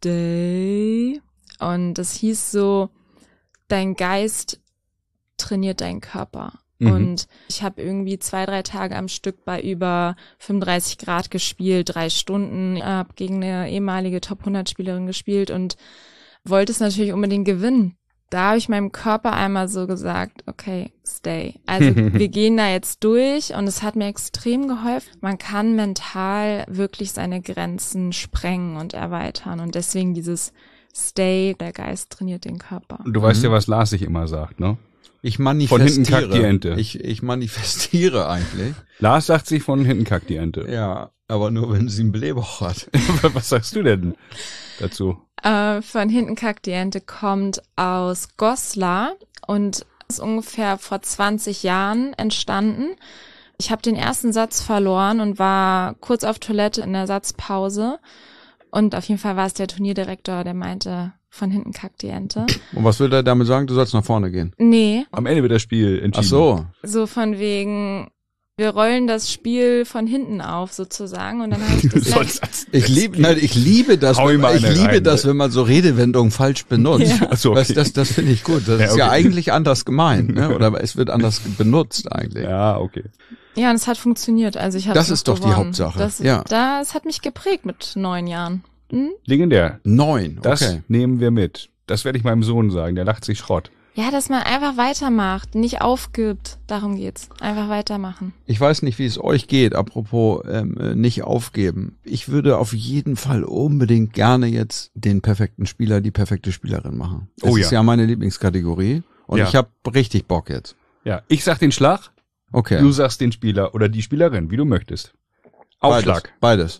Stay und das hieß so, dein Geist trainiert deinen Körper. Mhm. Und ich habe irgendwie zwei, drei Tage am Stück bei über fünfunddreißig Grad gespielt, drei Stunden, habe gegen eine ehemalige Top hundert Spielerin gespielt und wollte es natürlich unbedingt gewinnen. Da habe ich meinem Körper einmal so gesagt, okay, stay. Also wir gehen da jetzt durch und es hat mir extrem geholfen. Man kann mental wirklich seine Grenzen sprengen und erweitern und deswegen dieses Stay, der Geist trainiert den Körper. Und du weißt ja, was Lars sich immer sagt, ne? Ich manifestiere. Von hinten kackt die Ente. Ich, ich manifestiere eigentlich. Lars sagt sich, von hinten kackt die Ente. Ja, aber nur wenn sie einen Blähbauch hat. Was sagst du denn dazu? Äh, von hinten kackt die Ente kommt aus Goslar und ist ungefähr vor zwanzig Jahren entstanden. Ich habe den ersten Satz verloren und war kurz auf Toilette in der Satzpause. Und auf jeden Fall war es der Turnierdirektor, der meinte, von hinten kackt die Ente. Und was will er damit sagen? Du sollst nach vorne gehen. Nee, Am Ende wird das Spiel entschieden. Ach so. so von wegen, wir rollen das Spiel von hinten auf sozusagen. Und dann habe ich Du das sollst als Ich liebe, nein, ich liebe das, Hau wenn, ihm mal ich eine liebe rein, das, ne? wenn man so Redewendungen falsch benutzt. Ja. Ach so, okay. Weißt, das, das finde ich gut. Das Ja, ist ja okay. eigentlich anders gemeint, ne? Oder es wird anders benutzt eigentlich. Ja, okay. Ja, und es hat funktioniert. Also ich habe Das noch ist doch die gewonnen. Hauptsache. Das, Ja. das hat mich geprägt mit neun Jahren. Hm? Legendär. Neun, Das okay. nehmen wir mit. Das werde ich meinem Sohn sagen. Der lacht sich Schrott. Ja, dass man einfach weitermacht, nicht aufgibt. Darum geht's. Einfach weitermachen. Ich weiß nicht, wie es euch geht, apropos ähm, äh, nicht aufgeben. Ich würde auf jeden Fall unbedingt gerne jetzt den perfekten Spieler, die perfekte Spielerin machen. Das Oh ist ja. ja meine Lieblingskategorie. Und Ja. ich habe richtig Bock jetzt. Ja, ich sag den Schlag, Okay. du sagst den Spieler oder die Spielerin, wie du möchtest. Aufschlag. Beides. Beides.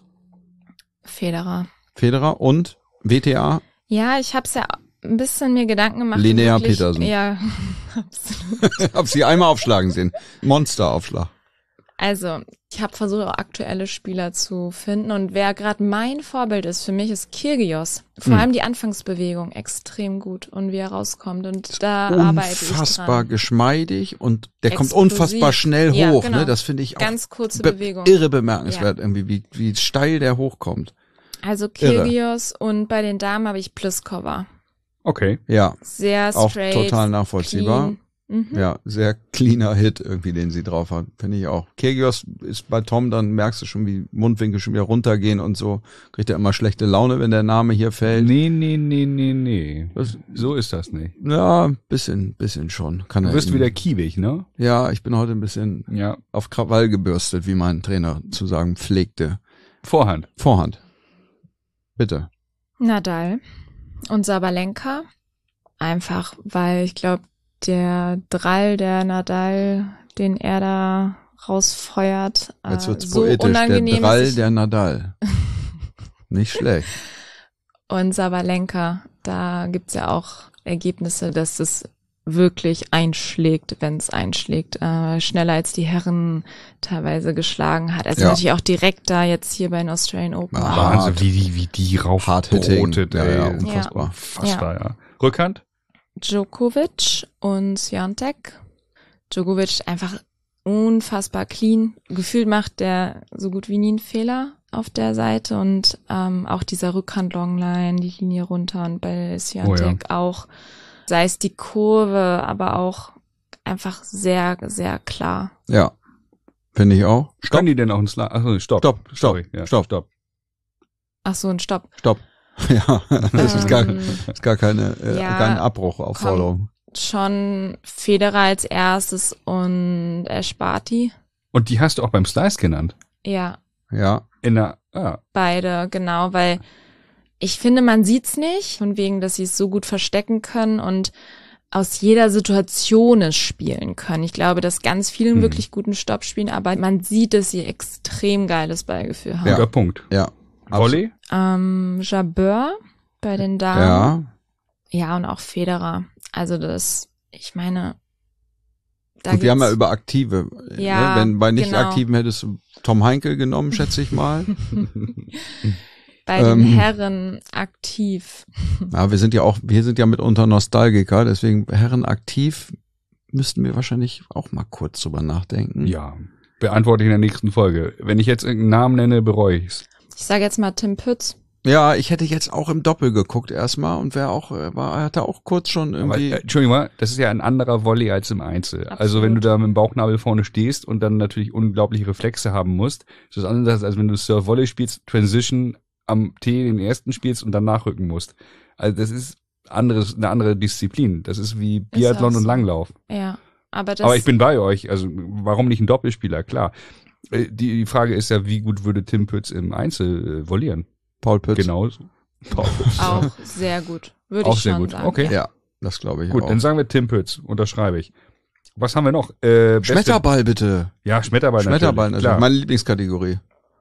Federer. Federer und W T A. Ja, ich hab's ja ein bisschen mir Gedanken gemacht. Linnea wirklich- Petersen. Ja, absolut. Hab sie einmal aufschlagen sehen. Monsteraufschlag. Also, ich habe versucht, auch aktuelle Spieler zu finden. Und wer gerade mein Vorbild ist, für mich ist Kyrgios. Vor Hm. allem die Anfangsbewegung extrem gut und wie er rauskommt. Und da arbeite ich Unfassbar dran. geschmeidig und der kommt Explosiv. unfassbar schnell Ja, hoch. genau. Ne? Das finde ich auch Ganz kurze be- Bewegung. irre bemerkenswert, irgendwie, wie, wie steil der hochkommt. Also Kyrgios und bei den Damen habe ich Pliskova. Okay. Ja, Sehr auch straight. total nachvollziehbar. Clean. Mhm. Ja, sehr cleaner Hit irgendwie, den sie drauf hat, finde ich auch. Kyrgios ist bei Tom, dann merkst du schon, wie Mundwinkel schon wieder runtergehen und so. Kriegt er immer schlechte Laune, wenn der Name hier fällt. Nee, nee, nee, nee, nee. Was? So ist das nicht. Ja, bisschen, bisschen schon. Kann Du er wirst ihm- wieder kiewig, ne? Ja, ich bin heute ein bisschen Ja. auf Krawall gebürstet, wie mein Trainer zu sagen pflegte. Vorhand. Vorhand. Bitte. Nadal und Sabalenka. Einfach, weil ich glaube, der Drall, der Nadal, den er da rausfeuert, Jetzt äh, wird's so poetisch. Der unangenehm Drall, ist. Ich, der Nadal. Nicht schlecht. und Sabalenka, da gibt's ja auch Ergebnisse, dass es wirklich einschlägt, wenn es einschlägt, äh, schneller als die Herren teilweise geschlagen hat. Also Ja. natürlich auch direkt da jetzt hier bei den Australian Open. Ja. Aber Wahnsinn, wie die, wie die rauf Hard-hitting. brotet, Ja, ey. ja, unfassbar. Unfassbar, ja. Rückhand? Djokovic und Swiatek. Djokovic einfach unfassbar clean. Gefühlt macht der so gut wie nie einen Fehler auf der Seite und ähm, auch dieser Rückhand-Longline, die Linie runter und bei Swiatek auch, sei es die Kurve, aber auch einfach sehr, sehr klar. Ja. Finde ich auch. Stopp, Können die denn auch einen Sla Achso, stopp. stopp, stopp, Sorry, ja. stopp, Stopp. Ach so, ein Stopp. stopp. Ja, das ist gar, Ähm, ist gar keine, äh, ja, kein Abbruch auf komm. Forderung. Schon Federer als erstes und Esparti. Und die hast du auch beim Slice genannt. Ja, Ja. In der, ah, beide, genau, weil ich finde, man sieht's nicht, von wegen, dass sie es so gut verstecken können und aus jeder Situation es spielen können. Ich glaube, dass ganz viele Mhm. wirklich guten Stopp spielen, aber man sieht, dass sie extrem geiles Ballgefühl haben. guter Punkt. Ja. Volley? Ähm, Jabeur bei den Damen. Ja. Ja, und auch Federer. Also das, ich meine, da Und wir haben ja geht's- über Aktive. Ja, ne? Wenn bei nicht genau. Aktiven hättest du Tom Heinkel genommen, schätze ich mal. bei den ähm, Herren aktiv. Ja, wir sind ja auch, wir sind ja mitunter Nostalgiker, deswegen Herren aktiv müssten wir wahrscheinlich auch mal kurz drüber nachdenken. Ja. Beantworte ich in der nächsten Folge. Wenn ich jetzt irgendeinen Namen nenne, bereue ich's. Ich sage jetzt mal Tim Pütz. Ja, ich hätte jetzt auch im Doppel geguckt erstmal und wer auch, äh, war, hatte auch kurz schon Aber, irgendwie. äh, Entschuldigung mal, das ist ja ein anderer Volley als im Einzel. Absolut. Also wenn du da mit dem Bauchnabel vorne stehst und dann natürlich unglaubliche Reflexe haben musst, ist das anders, als wenn du Surf Volley spielst, Transition am Tee den ersten spielst und dann nachrücken musst. Also das ist anderes, eine andere Disziplin. Das ist wie Biathlon auch und so. Langlauf. Ja, aber das Aber ich bin bei euch. Also warum nicht ein Doppelspieler? Klar. Äh, Die, die Frage ist ja, wie gut würde Tim Pütz im Einzel äh, vollieren? Paul Pütz. Genau. Paul Pütz. auch sehr gut, würde Auch ich sehr schon gut. sagen. Okay. Ja, das glaube ich Gut, auch. dann sagen wir Tim Pütz. Unterschreibe ich. Was haben wir noch? Äh, beste- Schmetterball bitte. Ja, Schmetterball, Schmetterball natürlich. natürlich. Klar. Meine Lieblingskategorie.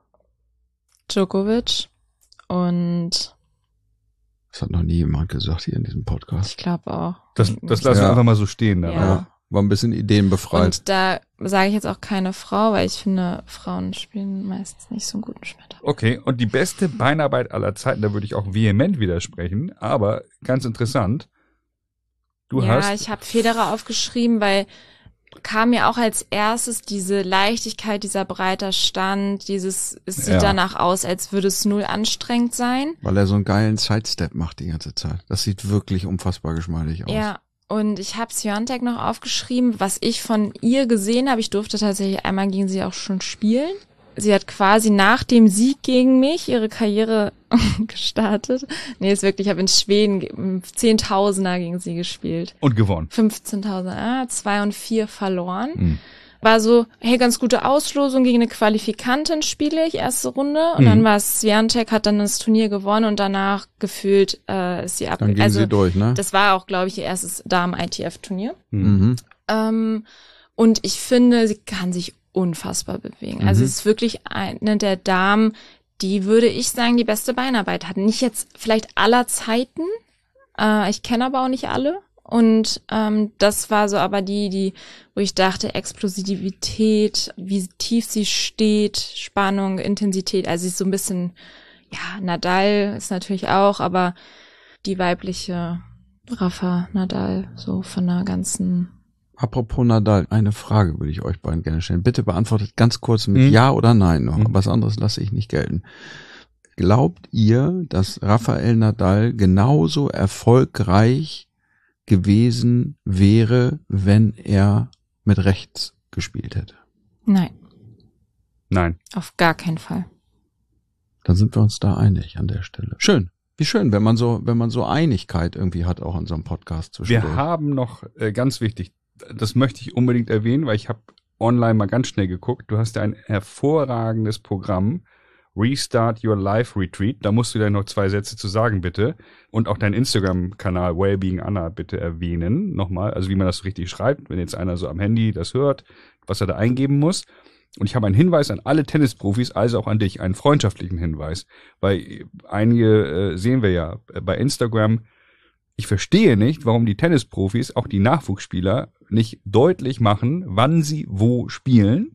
Djokovic und Das hat noch nie jemand gesagt hier in diesem Podcast. ich glaube auch. Das, das lassen wir Ja. einfach mal so stehen. Dann. Ja. Ja. War ein bisschen ideenbefreit. Und da sage ich jetzt auch keine Frau, weil ich finde, Frauen spielen meistens nicht so einen guten Schmetterball. Okay, und die beste Beinarbeit aller Zeiten, da würde ich auch vehement widersprechen, aber ganz interessant. Du ja, hast ich habe Federer aufgeschrieben, weil kam mir auch als erstes diese Leichtigkeit, dieser breiter Stand, dieses, es sieht Ja. danach aus, als würde es null anstrengend sein. Weil er so einen geilen Sidestep macht die ganze Zeit. Das sieht wirklich unfassbar geschmeidig aus. Ja, und ich habe Swiatek noch aufgeschrieben, was ich von ihr gesehen habe. Ich durfte tatsächlich einmal gegen sie auch schon spielen. Sie hat quasi nach dem Sieg gegen mich ihre Karriere gestartet. Nee, ist wirklich, ich habe in Schweden im Zehntausender gegen sie gespielt. und gewonnen. fünfzehntausend, ah, zwei und vier verloren. Mhm. War so, hey, ganz gute Auslosung, gegen eine Qualifikantin spiele ich, erste Runde. Und Mhm. dann war es, Swiatek hat dann das Turnier gewonnen und danach gefühlt äh, ist sie ab. Dann gehen Also sie durch, ne? das war auch, glaube ich, ihr erstes Damen-I T F-Turnier. Mhm. Ähm, und ich finde, sie kann sich unfassbar bewegen. Mhm. Also es ist wirklich eine der Damen, die, würde ich sagen, die beste Beinarbeit hat. Nicht jetzt vielleicht aller Zeiten. Äh, ich kenne aber auch nicht alle. Und ähm, das war so aber die, die, wo ich dachte, Explosivität, wie tief sie steht, Spannung, Intensität, also sie ist so ein bisschen, ja, Nadal ist natürlich auch, aber die weibliche Rafa Nadal, so von der ganzen... Apropos Nadal, eine Frage würde ich euch beiden gerne stellen. Bitte beantwortet ganz kurz mit Mhm. Ja oder Nein noch. Mhm. Was anderes lasse ich nicht gelten. Glaubt ihr, dass Rafael Nadal genauso erfolgreich gewesen wäre, wenn er mit rechts gespielt hätte? Nein, Nein. auf gar keinen Fall. Dann sind wir uns da einig an der Stelle. Schön. Wie schön, wenn man so, wenn man so Einigkeit irgendwie hat, auch in so einem Podcast zwischendurch. Wir haben noch, äh, ganz wichtig, das möchte ich unbedingt erwähnen, weil ich habe online mal ganz schnell geguckt. Du hast ja ein hervorragendes Programm, Restart Your Life Retreat. Da musst du dir noch zwei Sätze zu sagen, bitte. Und auch deinen Instagram-Kanal Wellbeing Anna bitte erwähnen. Nochmal, also wie man das so richtig schreibt, wenn jetzt einer so am Handy das hört, was er da eingeben muss. Und ich habe einen Hinweis an alle Tennisprofis, also auch an dich, einen freundschaftlichen Hinweis. Weil einige äh, sehen wir ja bei Instagram. Ich verstehe nicht, warum die Tennisprofis, auch die Nachwuchsspieler, nicht deutlich machen, wann sie wo spielen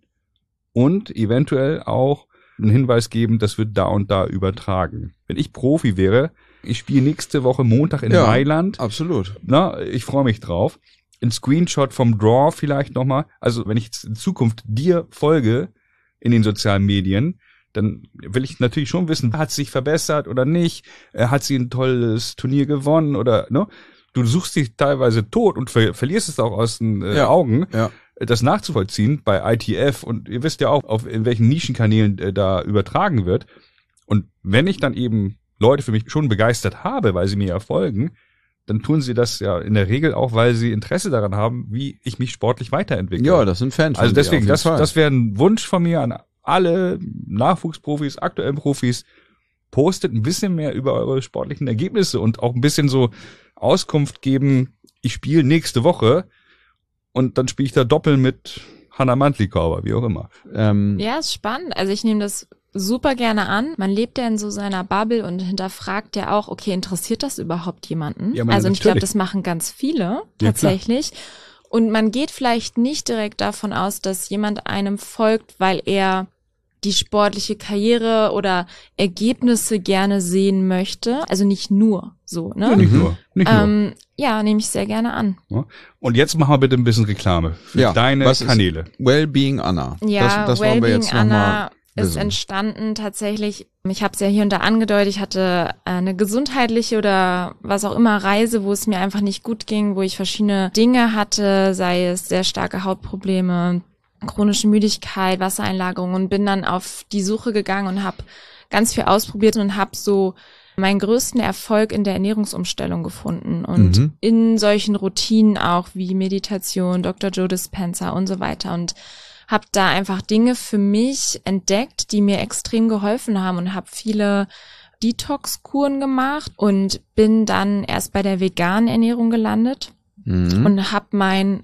und eventuell auch einen Hinweis geben, das wird da und da übertragen. Wenn ich Profi wäre, ich spiele nächste Woche Montag in Ja, Mailand. absolut. Na, ich freue mich drauf. Ein Screenshot vom Draw vielleicht nochmal. Also wenn ich jetzt in Zukunft dir folge in den sozialen Medien, dann will ich natürlich schon wissen, hat sie sich verbessert oder nicht? Äh, Hat sie ein tolles Turnier gewonnen oder, ne? Du suchst dich teilweise tot und ver verlierst es auch aus den äh, Ja. Augen, Ja. das nachzuvollziehen bei I T F und ihr wisst ja auch, auf in welchen Nischenkanälen äh, da übertragen wird. Und wenn ich dann eben Leute für mich schon begeistert habe, weil sie mir ja folgen, dann tun sie das ja in der Regel auch, weil sie Interesse daran haben, wie ich mich sportlich weiterentwickle. Ja, das sind Fans. von Also dir, deswegen, auf jeden das, Fall. das wäre ein Wunsch von mir an alle Nachwuchsprofis, aktuellen Profis. Postet ein bisschen mehr über eure sportlichen Ergebnisse und auch ein bisschen so Auskunft geben. Ich spiele nächste Woche und dann spiele ich da doppelt mit Hanna Mantlikauer, wie auch immer. ähm, Ja, ist spannend. Also ich nehme das super gerne an. Man lebt ja in so seiner Bubble und hinterfragt ja auch, okay, interessiert das überhaupt jemanden? Ja, man, also und ich glaube, natürlich. das machen ganz viele Ja, tatsächlich. Und man geht vielleicht nicht direkt davon aus, dass jemand einem folgt, weil er die sportliche Karriere oder Ergebnisse gerne sehen möchte. Also nicht nur so, ne? Ja, nicht nur. Nicht nur. Ähm, ja, nehme ich sehr gerne an. Ja. Und jetzt machen wir bitte ein bisschen Reklame für Ja, deine was ist- Kanäle. Wellbeing Anna. Ja, das, das wollen wir Wellbeing jetzt noch Anna mal ist wissen. entstanden tatsächlich, ich habe es ja hier und da angedeutet, ich hatte eine gesundheitliche oder was auch immer Reise, wo es mir einfach nicht gut ging, wo ich verschiedene Dinge hatte, sei es sehr starke Hautprobleme, chronische Müdigkeit, Wassereinlagerung und bin dann auf die Suche gegangen und habe ganz viel ausprobiert und habe so meinen größten Erfolg in der Ernährungsumstellung gefunden und Mhm. in solchen Routinen auch wie Meditation, Doktor Joe Dispenza und so weiter und habe da einfach Dinge für mich entdeckt, die mir extrem geholfen haben und habe viele Detox-Kuren gemacht und bin dann erst bei der veganen Ernährung gelandet Mhm. und habe meinen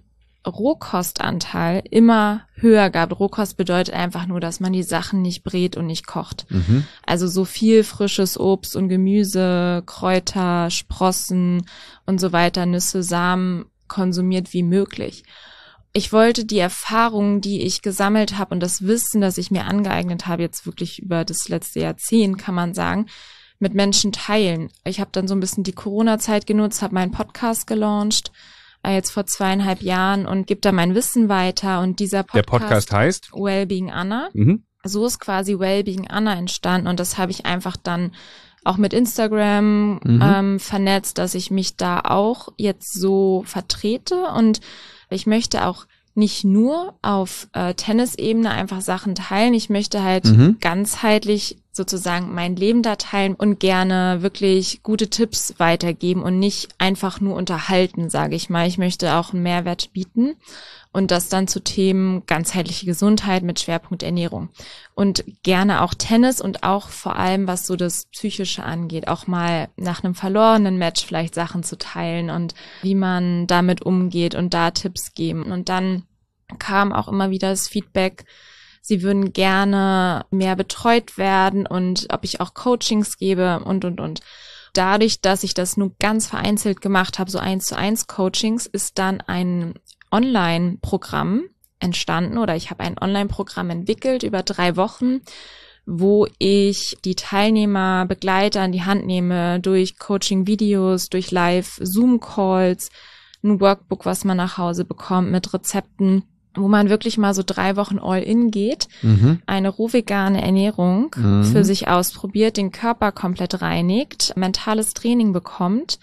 Rohkostanteil immer höher gehabt. Rohkost bedeutet einfach nur, dass man die Sachen nicht brät und nicht kocht. Mhm. Also so viel frisches Obst und Gemüse, Kräuter, Sprossen und so weiter, Nüsse, Samen konsumiert wie möglich. Ich wollte die Erfahrungen, die ich gesammelt habe und das Wissen, das ich mir angeeignet habe, jetzt wirklich über das letzte Jahrzehnt, kann man sagen, mit Menschen teilen. Ich habe dann so ein bisschen die Corona-Zeit genutzt, habe meinen Podcast gelauncht, äh, jetzt vor zweieinhalb Jahren und gebe da mein Wissen weiter. Und dieser Der Podcast, Podcast heißt? Wellbeing Anna, Mhm. so ist quasi Wellbeing Anna entstanden und das habe ich einfach dann auch mit Instagram Mhm. ähm, vernetzt, dass ich mich da auch jetzt so vertrete und ich möchte auch nicht nur auf äh, Tennisebene einfach Sachen teilen, ich möchte halt Mhm. ganzheitlich sozusagen mein Leben da teilen und gerne wirklich gute Tipps weitergeben und nicht einfach nur unterhalten, sage ich mal. Ich möchte auch einen Mehrwert bieten und das dann zu Themen ganzheitliche Gesundheit mit Schwerpunkt Ernährung. Und gerne auch Tennis und auch vor allem, was so das Psychische angeht, auch mal nach einem verlorenen Match vielleicht Sachen zu teilen und wie man damit umgeht und da Tipps geben. Und dann kam auch immer wieder das Feedback, sie würden gerne mehr betreut werden und ob ich auch Coachings gebe und, und, und. dadurch, dass ich das nur ganz vereinzelt gemacht habe, so eins zu eins Coachings, ist dann ein Online-Programm entstanden oder ich habe ein Online-Programm entwickelt über drei Wochen, wo ich die Teilnehmer begleite, an die Hand nehme durch Coaching-Videos, durch Live-Zoom-Calls, ein Workbook, was man nach Hause bekommt mit Rezepten, wo man wirklich mal so drei Wochen all-in geht, mhm. eine rohvegane Ernährung mhm. für sich ausprobiert, den Körper komplett reinigt, mentales Training bekommt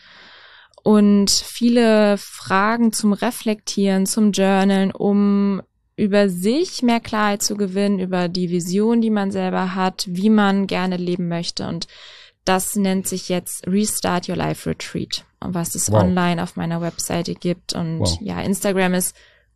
und viele Fragen zum Reflektieren, zum Journalen, um über sich mehr Klarheit zu gewinnen, über die Vision, die man selber hat, wie man gerne leben möchte. Und das nennt sich jetzt Restart Your Life Retreat, was es wow. online auf meiner Webseite gibt. Und wow. ja, Instagram ist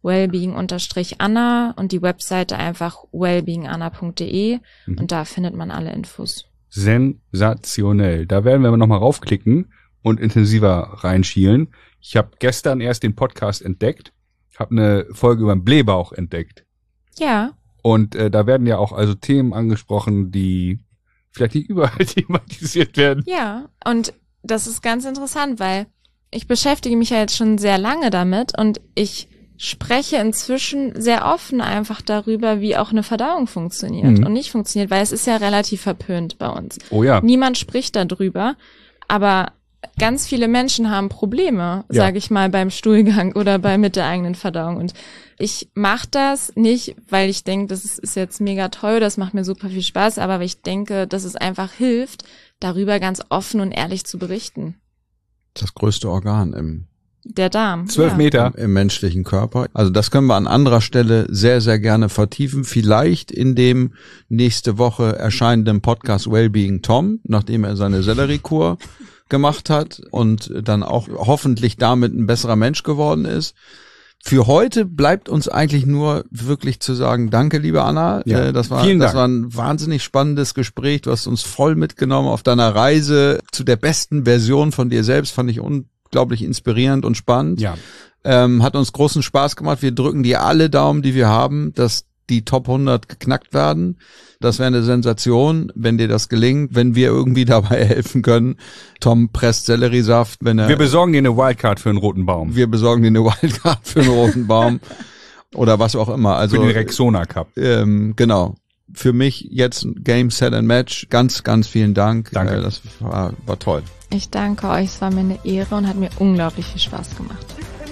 wellbeing-anna und die Webseite einfach wellbeinganna punkt de mhm. und da findet man alle Infos. Sensationell. Da werden wir nochmal raufklicken und intensiver reinschielen. Ich habe gestern erst den Podcast entdeckt, habe eine Folge über den Blähbauch entdeckt. Ja. Und äh, da werden ja auch also Themen angesprochen, die vielleicht nicht überall thematisiert werden. Ja, und das ist ganz interessant, weil ich beschäftige mich ja jetzt schon sehr lange damit und ich spreche inzwischen sehr offen einfach darüber, wie auch eine Verdauung funktioniert mhm. und nicht funktioniert, weil es ist ja relativ verpönt bei uns. Oh ja. Niemand spricht darüber, aber ganz viele Menschen haben Probleme, ja. sage ich mal, beim Stuhlgang oder bei mit der eigenen Verdauung. Und ich mache das nicht, weil ich denke, das ist jetzt mega toll, das macht mir super viel Spaß, aber weil ich denke, dass es einfach hilft, darüber ganz offen und ehrlich zu berichten. Das größte Organ im Der Darm. Zwölf ja. Meter. Im, Im menschlichen Körper. Also das können wir an anderer Stelle sehr, sehr gerne vertiefen. Vielleicht in dem nächste Woche erscheinenden Podcast Wellbeing Tom, nachdem er seine Selleriekur gemacht hat und dann auch hoffentlich damit ein besserer Mensch geworden ist. Für heute bleibt uns eigentlich nur wirklich zu sagen, danke, liebe Anna. Ja, das war, vielen Dank. Das war ein wahnsinnig spannendes Gespräch. Du hast uns voll mitgenommen auf deiner Reise zu der besten Version von dir selbst. Fand ich unglaublich inspirierend und spannend. Ja. Ähm, hat uns großen Spaß gemacht. Wir drücken dir alle Daumen, die wir haben, dass die Top hundert geknackt werden. Das wäre eine Sensation, wenn dir das gelingt, wenn wir irgendwie dabei helfen können. Tom presst Selleriesaft, wenn er... Wir besorgen dir eine Wildcard für einen roten Baum. Wir besorgen dir eine Wildcard für einen roten Baum. Oder was auch immer. Also, für den Rexona Cup. Ähm, genau. Für mich jetzt Game, Set and Match. Ganz, ganz vielen Dank. Danke. Äh, das war, war toll. Ich danke euch. Es war mir eine Ehre und hat mir unglaublich viel Spaß gemacht.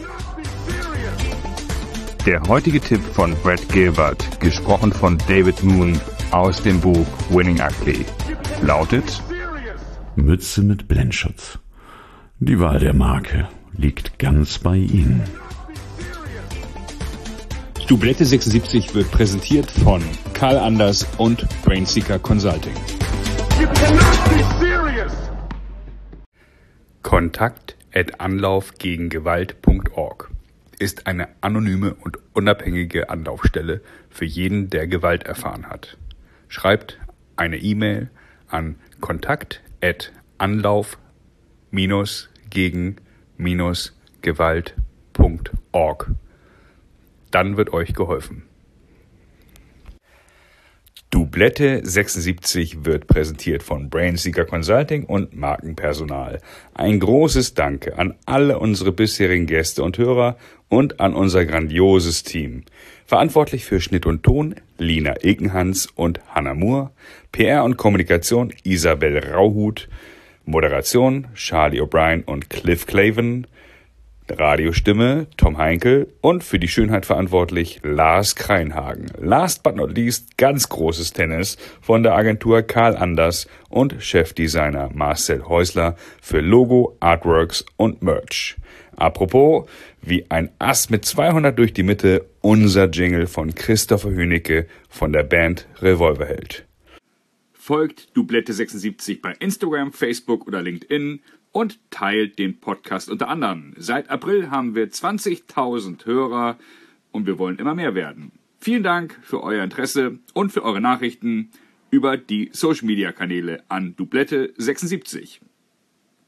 Der heutige Tipp von Brad Gilbert, gesprochen von David Moon aus dem Buch Winning Ugly, lautet: Mütze mit Blendschutz. Die Wahl der Marke liegt ganz bei Ihnen. Dublette sechsundsiebzig wird präsentiert von Karl Anders und Brainseeker Consulting. You cannot be serious! Kontakt at anlaufgegengewalt punkt org ist eine anonyme und unabhängige Anlaufstelle für jeden, der Gewalt erfahren hat. Schreibt eine E-Mail an kontakt at anlauf gegen gewalt punkt org. Dann wird euch geholfen. Dublette sechsundsiebzig wird präsentiert von Brainseeker Consulting und Markenpersonal. Ein großes Danke an alle unsere bisherigen Gäste und Hörer und an unser grandioses Team. Verantwortlich für Schnitt und Ton Lina Ekenhans und Hannah Moore, P R und Kommunikation Isabel Rauhut, Moderation Charlie O'Brien und Cliff Claven, Radiostimme Tom Heinkel und für die Schönheit verantwortlich Lars Kreinhagen. Last but not least ganz großes Tennis von der Agentur Karl Anders und Chefdesigner Marcel Häusler für Logo, Artworks und Merch. Apropos, wie ein Ass mit zweihundert durch die Mitte, unser Jingle von Christopher Hünecke von der Band Revolverheld. Folgt Dublette sechsundsiebzig bei Instagram, Facebook oder LinkedIn und teilt den Podcast unter anderem. Seit April haben wir zwanzigtausend Hörer und wir wollen immer mehr werden. Vielen Dank für euer Interesse und für eure Nachrichten über die Social-Media-Kanäle an Dublette sechsundsiebzig.